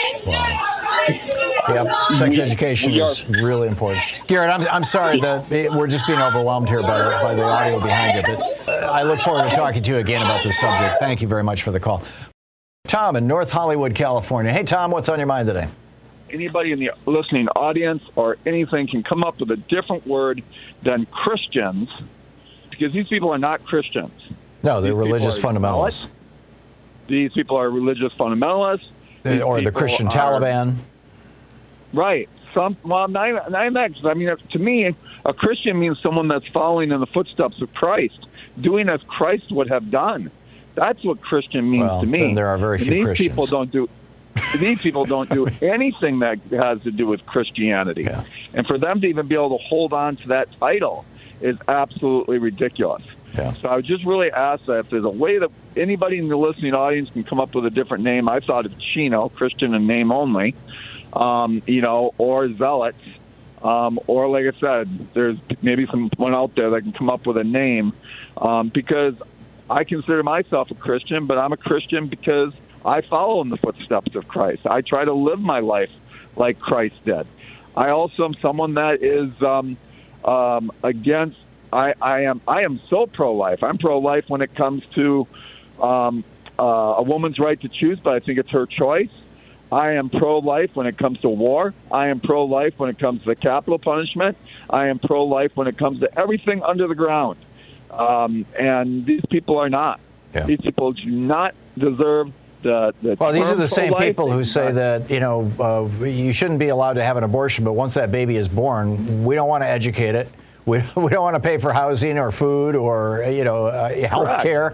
Speaker 1: Yep, sex education is really important. Garrett, I'm sorry that we're just being overwhelmed here by the audio behind you, but I look forward to talking to you again about this subject. Thank you very much for the call. Tom in North Hollywood, California. Hey, Tom, what's on your mind today?
Speaker 9: Anybody in the listening audience or anything can come up with a different word than Christians, because these people are not Christians.
Speaker 1: No, they're religious fundamentalists.
Speaker 9: These people are religious fundamentalists.
Speaker 1: Or the Christian Taliban.
Speaker 9: Right. Not that. I mean, to me, a Christian means someone that's following in the footsteps of Christ, doing as Christ would have done. That's what Christian means to me.
Speaker 1: Then there are very few Christians.
Speaker 9: These people don't do anything that has to do with Christianity.
Speaker 1: Yeah.
Speaker 9: And for them to even be able to hold on to that title is absolutely ridiculous.
Speaker 1: Yeah.
Speaker 9: So I would just really ask that if there's a way that anybody in the listening audience can come up with a different name. I thought of Chino, Christian in name only, or Zealots, or like I said, there's maybe someone out there that can come up with a name, because I consider myself a Christian, but I'm a Christian because I follow in the footsteps of Christ. I try to live my life like Christ did. I also am someone that is against. I am so pro-life. I'm pro-life when it comes to a woman's right to choose, but I think it's her choice. I am pro-life when it comes to war. I am pro-life when it comes to capital punishment. I am pro-life when it comes to everything under the ground. And these people are not.
Speaker 1: Yeah.
Speaker 9: These people do not deserve the
Speaker 1: Well, these are the same
Speaker 9: pro-life.
Speaker 1: people who say that, you shouldn't be allowed to have an abortion, but once that baby is born, we don't want to educate it. We don't want to pay for housing or food or, health care.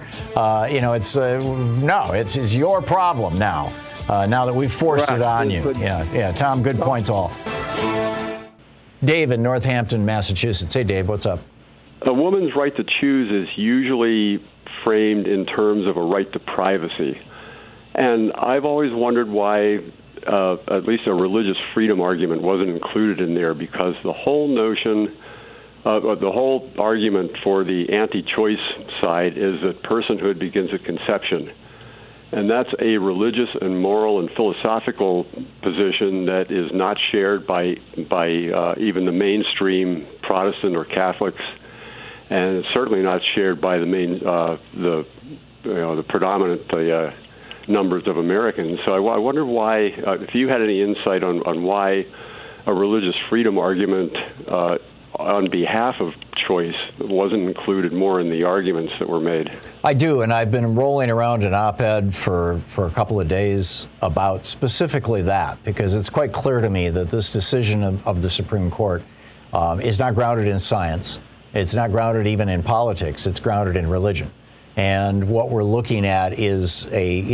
Speaker 1: It's your problem now. Now that we've forced it on you. Yeah, Tom, good points all. Dave in Northampton, Massachusetts. Hey, Dave, what's up?
Speaker 10: A woman's right to choose is usually framed in terms of a right to privacy. And I've always wondered why at least a religious freedom argument wasn't included in there, because the whole notion, the whole argument for the anti-choice side is that personhood begins at conception. And that's a religious and moral and philosophical position that is not shared by even the mainstream Protestant or Catholics, and it's certainly not shared by the predominant numbers of Americans. So I wonder why, if you had any insight on why a religious freedom argument on behalf of choice wasn't included more in the arguments that were made.
Speaker 1: I do, and I've been rolling around an op-ed for a couple of days about specifically that, because it's quite clear to me that this decision of the Supreme Court is not grounded in science. It's not grounded even in politics. It's grounded in religion. And what we're looking at is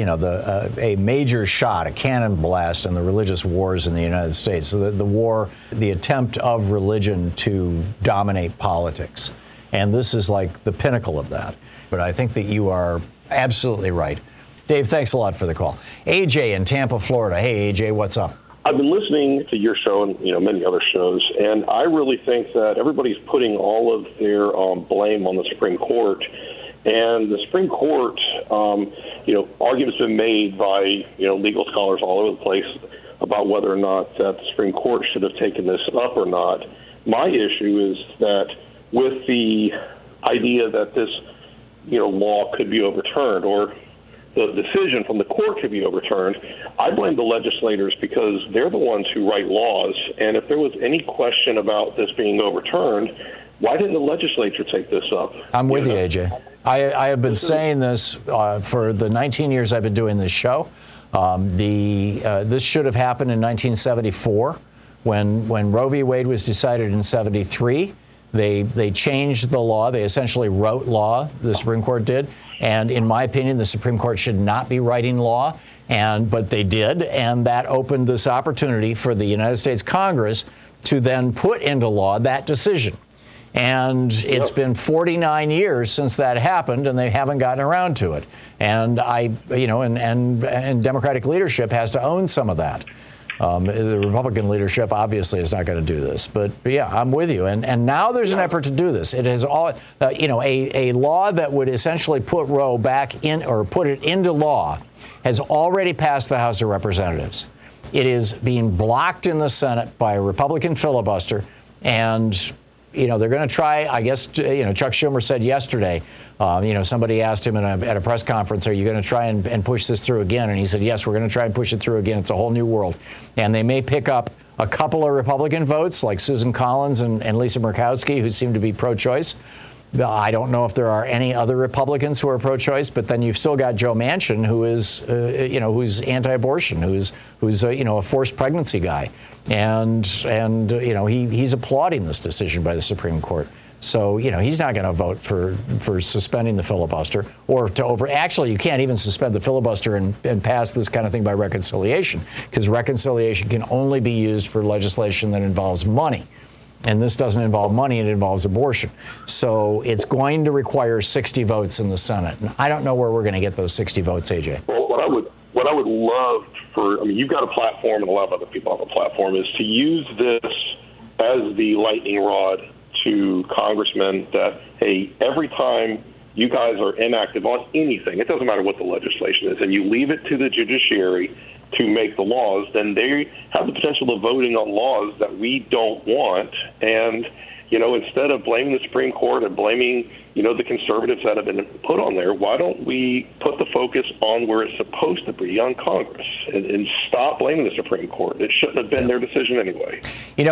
Speaker 1: a major shot, a cannon blast in the religious wars in the United States. So the attempt of religion to dominate politics. And this is like the pinnacle of that. But I think that you are absolutely right. Dave, thanks a lot for the call. AJ in Tampa, Florida. Hey, AJ, what's up?
Speaker 11: I've been listening to your show and many other shows, and I really think that everybody's putting all of their blame on the Supreme Court. And the Supreme Court, arguments have been made by, legal scholars all over the place about whether or not that the Supreme Court should have taken this up or not. My issue is that with the idea that this, law could be overturned, or the decision from the court could be overturned, I blame the legislators, because they're the ones who write laws. And if there was any question about this being overturned, Why didn't the legislature take this up?
Speaker 1: I'm with you, AJ. I have been saying this for the 19 years I've been doing this show. This should have happened in 1974 when Roe v. Wade was decided in 73. They changed the law. They essentially wrote law, the Supreme Court did. And in my opinion, the Supreme Court should not be writing law. But they did. And that opened this opportunity for the United States Congress to then put into law that decision. And it's been 49 years since that happened, and they haven't gotten around to it. And and Democratic leadership has to own some of that. The Republican leadership obviously is not going to do this, but yeah, I'm with you. And now there's an effort to do this. It is all, a law that would essentially put Roe back in, or put it into law, has already passed the House of Representatives. It is being blocked in the Senate by a Republican filibuster, and they're going to try, I guess, Chuck Schumer said yesterday, somebody asked him at a press conference, are you going to try and push this through again? And he said, yes, we're going to try and push it through again. It's a whole new world. And they may pick up a couple of Republican votes like Susan Collins and Lisa Murkowski, who seem to be pro-choice. I don't know if there are any other Republicans who are pro-choice, but then you've still got Joe Manchin, who is, who's anti-abortion, who's a forced pregnancy guy, and he's applauding this decision by the Supreme Court. So he's not going to vote for suspending the filibuster or Actually, you can't even suspend the filibuster and pass this kind of thing by reconciliation, because reconciliation can only be used for legislation that involves money. And this doesn't involve money, it involves abortion. So it's going to require 60 votes in the Senate. And I don't know where we're going to get those 60 votes, AJ.
Speaker 11: Well, what I would love you've got a platform, and a lot of other people have a platform, is to use this as the lightning rod to congressmen that, hey, every time you guys are inactive on anything, it doesn't matter what the legislation is, and you leave it to the judiciary to make the laws, then they have the potential of voting on laws that we don't want. And, instead of blaming the Supreme Court and blaming, the conservatives that have been put on there, why don't we put the focus on where it's supposed to be, on Congress, and stop blaming the Supreme Court? It shouldn't have been their decision anyway.
Speaker 1: In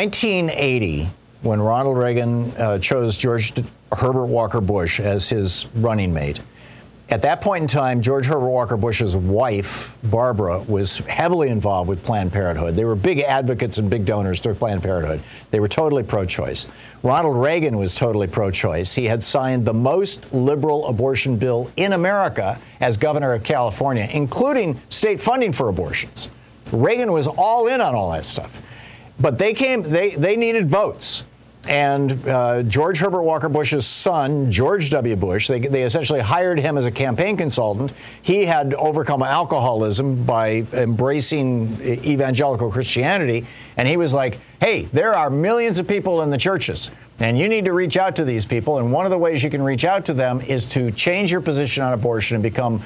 Speaker 1: 1980, when Ronald Reagan chose George Herbert Walker Bush as his running mate, at that point in time, George Herbert Walker Bush's wife, Barbara, was heavily involved with Planned Parenthood. They were big advocates and big donors to Planned Parenthood. They were totally pro-choice. Ronald Reagan was totally pro-choice. He had signed the most liberal abortion bill in America as governor of California, including state funding for abortions. Reagan was all in on all that stuff. But they needed votes. And George Herbert Walker Bush's son, George W. Bush, they essentially hired him as a campaign consultant. He had overcome alcoholism by embracing evangelical Christianity. And he was like, hey, there are millions of people in the churches, and you need to reach out to these people. And one of the ways you can reach out to them is to change your position on abortion and become,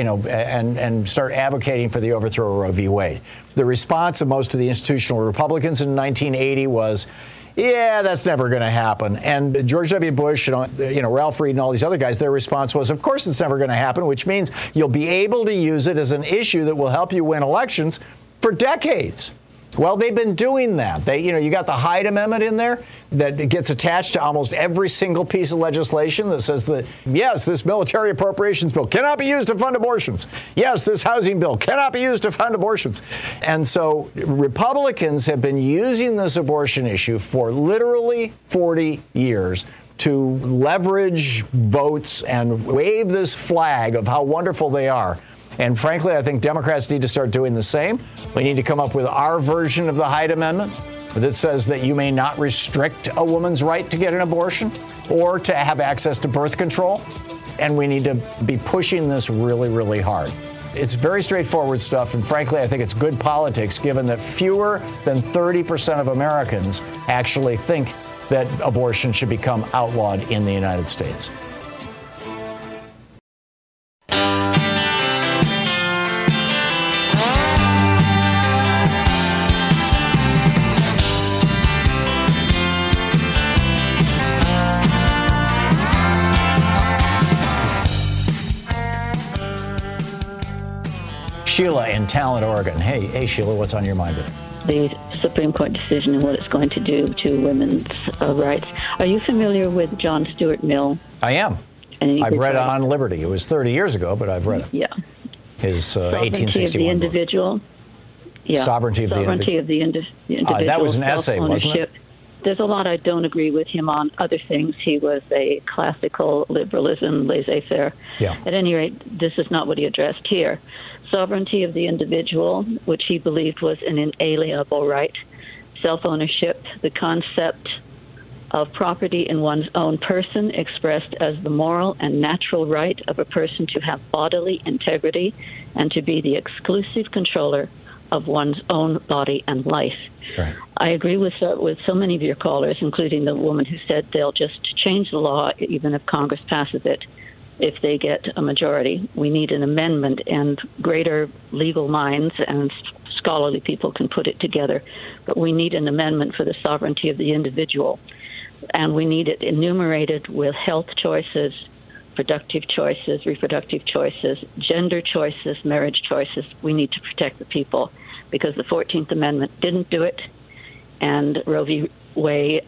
Speaker 1: and start advocating for the overthrow of Roe v. Wade. The response of most of the institutional Republicans in 1980 was, yeah, that's never going to happen. And George W. Bush, Ralph Reed and all these other guys, their response was, of course it's never going to happen, which means you'll be able to use it as an issue that will help you win elections for decades. Well, they've been doing that. You got the Hyde Amendment in there that gets attached to almost every single piece of legislation that says that, yes, this military appropriations bill cannot be used to fund abortions. Yes, this housing bill cannot be used to fund abortions. And so Republicans have been using this abortion issue for literally 40 years to leverage votes and wave this flag of how wonderful they are. And frankly, I think Democrats need to start doing the same. We need to come up with our version of the Hyde Amendment that says that you may not restrict a woman's right to get an abortion or to have access to birth control. And we need to be pushing this really, really hard. It's very straightforward stuff. And frankly, I think it's good politics, given that fewer than 30% of Americans actually think that abortion should become outlawed in the United States. Sheila in Talent, Oregon. Hey, Sheila, what's on your mind today?
Speaker 12: the Supreme Court decision and what it's going to do to women's rights. Are you familiar with John Stuart Mill?
Speaker 1: I am. I've read On Liberty. It was 30 years ago, but I've read it.
Speaker 12: Yeah.
Speaker 1: His
Speaker 12: 1861 of the individual.
Speaker 1: Book. Yeah. Sovereignty of the individual.
Speaker 12: That
Speaker 1: was an essay, wasn't it?
Speaker 12: There's a lot I don't agree with him on other things. He was a classical liberalism, laissez-faire.
Speaker 1: Yeah.
Speaker 12: At any rate, this is not what he addressed here. Sovereignty of the individual, which he believed was an inalienable right. Self-ownership, the concept of property in one's own person expressed as the moral and natural right of a person to have bodily integrity and to be the exclusive controller of one's own body and life.
Speaker 1: Right.
Speaker 12: I agree with so many of your callers, including the woman who said they'll just change the law even if Congress passes it if they get a majority. We need an amendment, and greater legal minds and scholarly people can put it together. But we need an amendment for the sovereignty of the individual, and we need it enumerated with health choices, productive choices, reproductive choices, gender choices, marriage choices. We need to protect the people because the 14th Amendment didn't do it, and Roe v. Wade,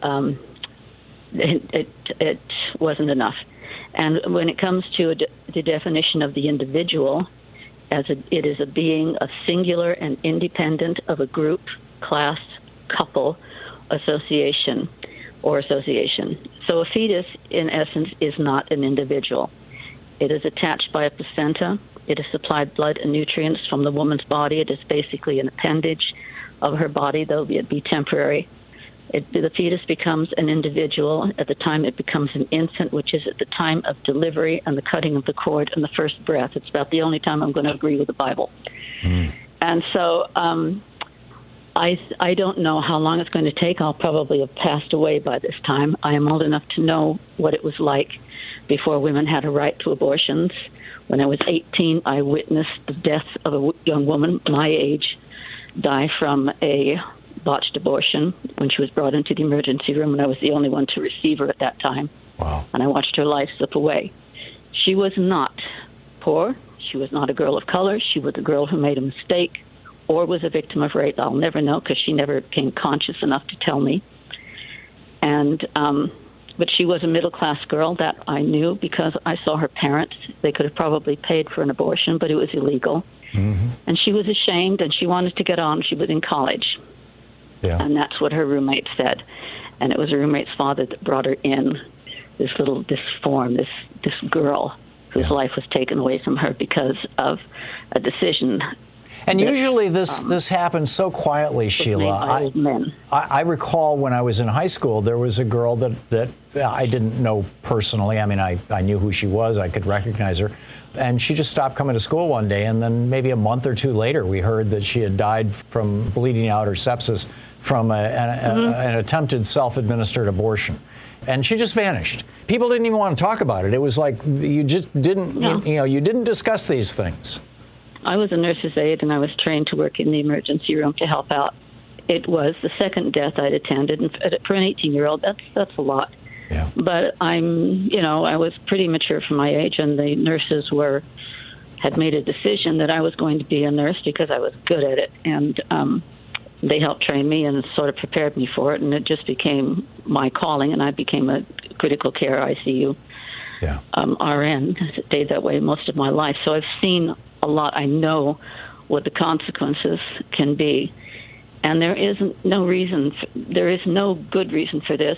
Speaker 12: it wasn't enough. And when it comes to the definition of the individual, it is a being, a singular and independent of a group, class, couple, association. So a fetus, in essence, is not an individual. It is attached by a placenta. It is supplied blood and nutrients from the woman's body. It is basically an appendage of her body, though it be temporary. The fetus becomes an individual at the time it becomes an infant, which is at the time of delivery and the cutting of the cord and the first breath. It's about the only time I'm going to agree with the Bible. And so I don't know how long it's going to take. I'll probably have passed away by this time. I am old enough to know what it was like before women had a right to abortions. When I was 18, I witnessed the death of a young woman my age die from a botched abortion when she was brought into the emergency room, and I was the only one to receive her at that time.
Speaker 1: Wow.
Speaker 12: And I watched her life slip away. She was not poor. She was not a girl of color. She was a girl who made a mistake or was a victim of rape. I'll never know because she never became conscious enough to tell me. And but she was a middle-class girl that I knew because I saw her parents. They could have probably paid for an abortion, but it was illegal.
Speaker 1: Mm-hmm.
Speaker 12: And she was ashamed, and she wanted to get on. She was in college.
Speaker 1: Yeah.
Speaker 12: And that's what her roommate said. And it was her roommate's father that brought her in, this girl whose life was taken away from her because of a decision.
Speaker 1: And usually this happens so quietly, Sheila. I recall when I was in high school, there was a girl that I didn't know personally. I mean, I knew who she was. I could recognize her. And she just stopped coming to school one day. And then maybe a month or two later, we heard that she had died from bleeding out or sepsis from an attempted self-administered abortion. And she just vanished. People didn't even want to talk about it. It was like you just didn't, you didn't discuss these things.
Speaker 12: I was a nurse's aide, and I was trained to work in the emergency room to help out. It was the second death I'd attended, and for an 18-year-old, that's a lot.
Speaker 1: Yeah.
Speaker 12: But I was pretty mature for my age, and the nurses had made a decision that I was going to be a nurse because I was good at it, and they helped train me and sort of prepared me for it, and it just became my calling, and I became a critical care ICU RN. I stayed that way most of my life, so I've seen a lot. I know what the consequences can be, and there is no good reason for this.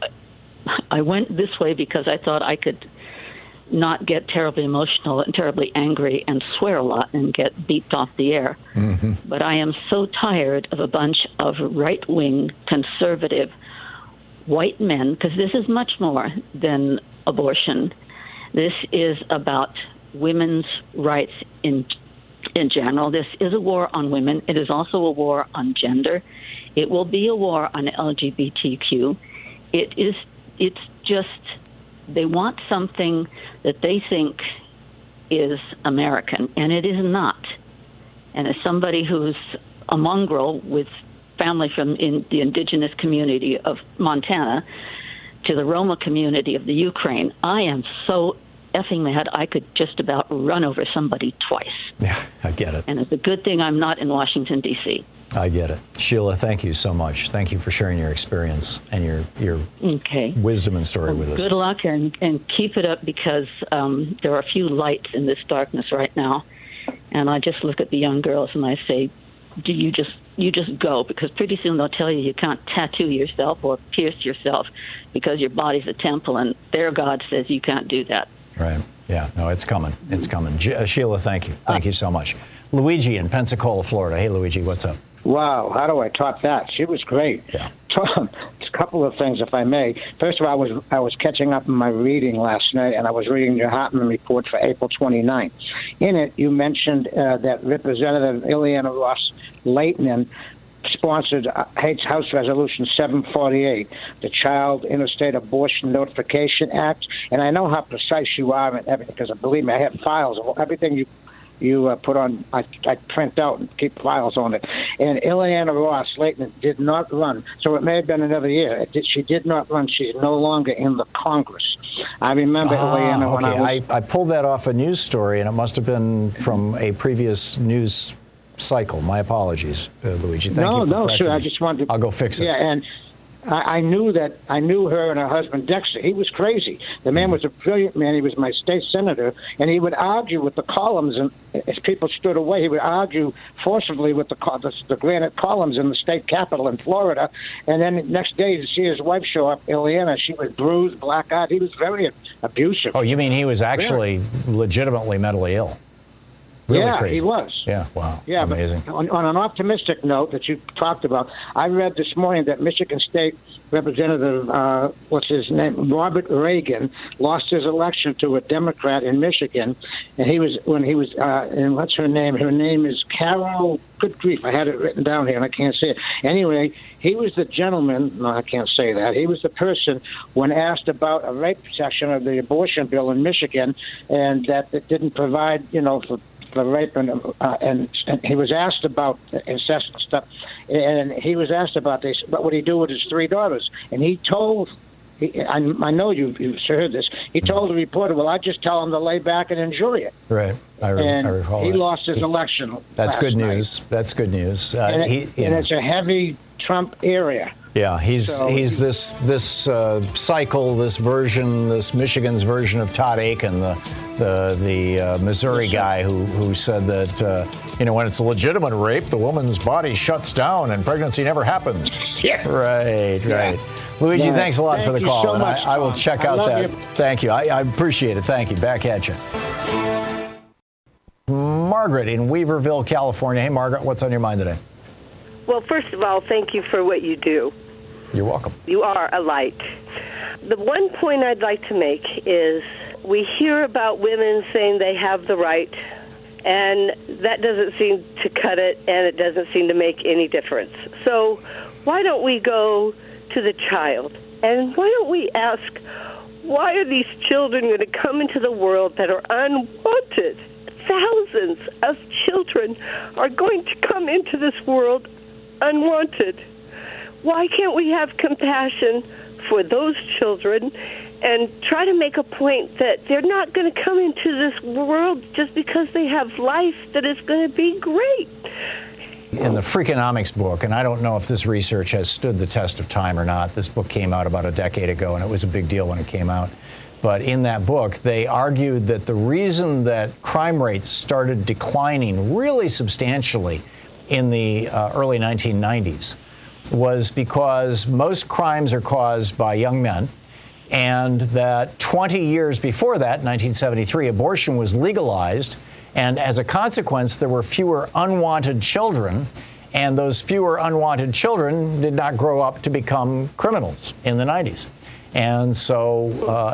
Speaker 12: I went this way because I thought I could not get terribly emotional and terribly angry and swear a lot and get beeped off the air.
Speaker 1: Mm-hmm.
Speaker 12: But I am so tired of a bunch of right-wing, conservative, white men, because this is much more than abortion. This is about women's rights in general. This is a war on women. It is also a war on gender. It will be a war on LGBTQ. It's just they want something that they think is American, and it is not. And as somebody who's a mongrel with family from the indigenous community of Montana to the Roma community of the Ukraine, I am so effing mad, I could just about run over somebody twice.
Speaker 1: Yeah, I get it.
Speaker 12: And it's a good thing I'm not in Washington, D.C.
Speaker 1: I get it. Sheila, thank you so much. Thank you for sharing your experience and your wisdom and story with us.
Speaker 12: Good luck and keep it up, because there are a few lights in this darkness right now. And I just look at the young girls and I say, you just go, because pretty soon they'll tell you can't tattoo yourself or pierce yourself because your body's a temple, and their God says you can't do that.
Speaker 1: Right. Yeah. No, it's coming. It's coming. Sheila, thank you. Thank you so much. Luigi in Pensacola, Florida. Hey, Luigi, what's up?
Speaker 13: Wow, how do I top that? She was great.
Speaker 1: Yeah.
Speaker 13: Tom, a couple of things, if I may. First of all, I was catching up in my reading last night, and I was reading your Hartman report for April 29th. In it, you mentioned that Representative Ileana Ross-Lehtinen sponsored House Resolution 748, the Child Interstate Abortion Notification Act. And I know how precise you are and everything, because believe me, I have files of everything you put on. I print out and keep files on it. And Ileana Ross-Lehtinen did not run, so it may have been another year. She did not run. She's no longer in the Congress. I remember Ileana when
Speaker 1: I pulled that off a news story, and it must have been from a previous news cycle. My apologies, Luigi. Thank you for correcting
Speaker 13: sir.
Speaker 1: me.
Speaker 13: I just wanted to,
Speaker 1: I'll go fix it.
Speaker 13: Yeah, and I knew her and her husband Dexter. He was crazy. The man was a brilliant man. He was my state senator, and he would argue with the columns, and as people stood away, he would argue forcibly with the granite columns in the state capitol in Florida. And then the next day, to see his wife show up, Ileana, she was bruised, black-eyed. He was very abusive.
Speaker 1: Oh, you mean he was actually legitimately mentally ill? Really
Speaker 13: yeah,
Speaker 1: crazy.
Speaker 13: He was.
Speaker 1: Yeah, wow.
Speaker 13: Yeah,
Speaker 1: amazing.
Speaker 13: But on an optimistic note that you talked about, I read this morning that Michigan State Representative, what's his name, Robert Reagan, lost his election to a Democrat in Michigan, and and what's her name? Her name is Carol. Good grief, I had it written down here and I can't say it. Anyway, he was the gentleman. No, I can't say that. He was the person when asked about a rape section of the abortion bill in Michigan, and that it didn't provide, for rape, and he was asked about incest and stuff, and he was asked about this. What would he do with his 3 daughters? And he told, I know you've heard this. He told the reporter, "Well, I just tell him to lay back and enjoy it."
Speaker 1: Right, I recall.
Speaker 13: He lost his election.
Speaker 1: That's good
Speaker 13: night.
Speaker 1: news. That's good news.
Speaker 13: And it's a heavy Trump area.
Speaker 1: Yeah, he's this cycle, this version, this Michigan's version of Todd Aiken, the Missouri guy who said that when it's a legitimate rape, the woman's body shuts down and pregnancy never happens.
Speaker 13: Yeah.
Speaker 1: Right. Luigi, thanks a lot for the call.
Speaker 13: So much,
Speaker 1: I will check out that. Thank you. I appreciate it. Thank you. Back at you. Margaret in Weaverville, California. Hey, Margaret, what's on your mind today?
Speaker 14: Well, first of all, thank you for what you do.
Speaker 1: You're welcome.
Speaker 14: You are a light. The one point I'd like to make is we hear about women saying they have the right, and that doesn't seem to cut it, and it doesn't seem to make any difference. So why don't we go to the child, and why don't we ask, why are these children going to come into the world that are unwanted? Thousands of children are going to come into this world unwanted. Why can't we have compassion for those children and try to make a point that they're not going to come into this world just because they have life that is going to be great?
Speaker 1: In the Freakonomics book, and I don't know if this research has stood the test of time or not. This book came out about a decade ago, and it was a big deal when it came out. But in that book, they argued that the reason that crime rates started declining really substantially in the early 1990s was because most crimes are caused by young men, and that 20 years before that, 1973, abortion was legalized, and as a consequence, there were fewer unwanted children, and those fewer unwanted children did not grow up to become criminals in the 90s. And so,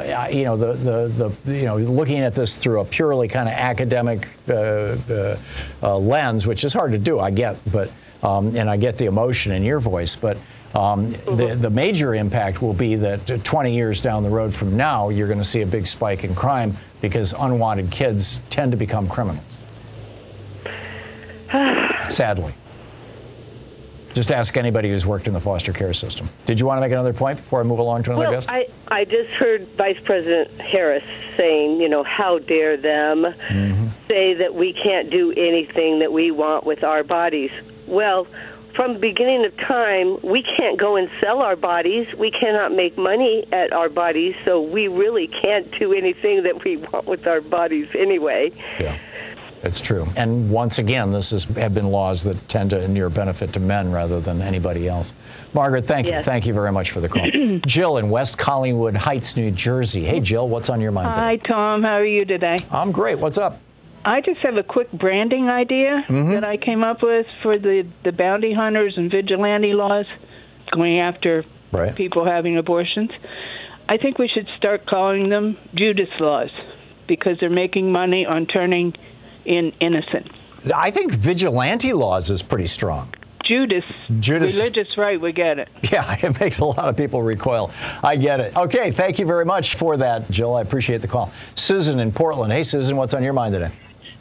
Speaker 1: looking at this through a purely kind of academic lens, which is hard to do, I get, but and I get the emotion in your voice, but the major impact will be that 20 years down the road from now, you're going to see a big spike in crime because unwanted kids tend to become criminals. Sadly. Just ask anybody who's worked in the foster care system. Did you want to make another point before I move along to another guest?
Speaker 14: I just heard Vice President Harris saying, how dare them say that we can't do anything that we want with our bodies. Well, from the beginning of time, we can't go and sell our bodies. We cannot make money at our bodies, so we really can't do anything that we want with our bodies anyway.
Speaker 1: Yeah. It's true. And once again, have been laws that tend to inure benefit to men rather than anybody else. Margaret, thank you. Thank you very much for the call. Jill in West Collingwood Heights, New Jersey. Hey, Jill, what's on your mind today?
Speaker 15: Hi, Tom. How are you today?
Speaker 1: I'm great. What's up?
Speaker 15: I just have a quick branding idea that I came up with for the bounty hunters and vigilante laws going after people having abortions. I think we should start calling them Judas laws because they're making money on turning innocent.
Speaker 1: I think vigilante laws is pretty strong.
Speaker 15: Judas, religious right, we get it.
Speaker 1: Yeah, it makes a lot of people recoil. I get it. Okay, thank you very much for that, Jill. I appreciate the call. Susan in Portland. Hey, Susan, what's on your mind today?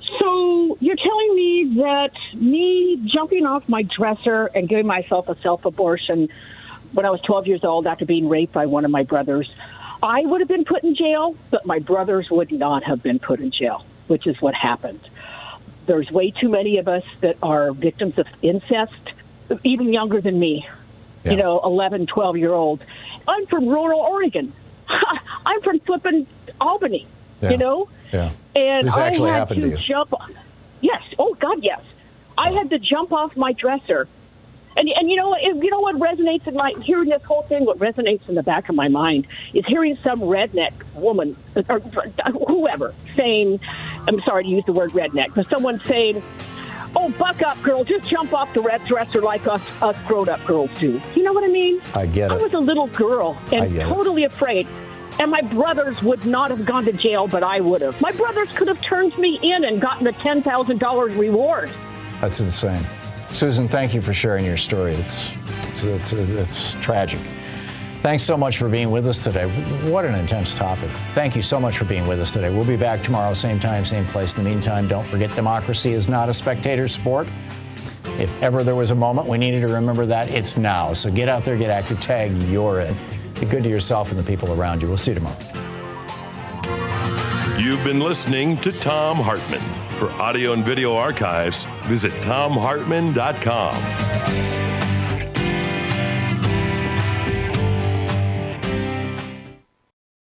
Speaker 16: So you're telling me that me jumping off my dresser and giving myself a self-abortion when I was 12 years old after being raped by one of my brothers, I would have been put in jail, but my brothers would not have been put in jail, which is what happened. There's way too many of us that are victims of incest, even younger than me, 11, 12-year-olds. I'm from rural Oregon. I'm from flipping Albany,
Speaker 1: Yeah.
Speaker 16: And
Speaker 1: this actually
Speaker 16: I had
Speaker 1: happened to you.
Speaker 16: Jump. Yes. Oh, God, yes. I had to jump off my dresser. And you know what resonates in hearing this whole thing, what resonates in the back of my mind is hearing some redneck woman or whoever saying, I'm sorry to use the word redneck, but someone saying, oh, buck up, girl, just jump off the dresser like us grown-up girls do. You know what I mean?
Speaker 1: I get it.
Speaker 16: I was a little girl and totally afraid. And my brothers would not have gone to jail, but I would have. My brothers could have turned me in and gotten a $10,000 reward.
Speaker 1: That's insane. Susan, thank you for sharing your story. It's tragic. Thanks so much for being with us today. What an intense topic. Thank you so much for being with us today. We'll be back tomorrow, same time, same place. In the meantime, don't forget democracy is not a spectator sport. If ever there was a moment we needed to remember that, it's now. So get out there, get active, tag you're in. Be good to yourself and the people around you. We'll see you tomorrow.
Speaker 3: You've been listening to Thom Hartmann. For audio and video archives, visit thomhartmann.com.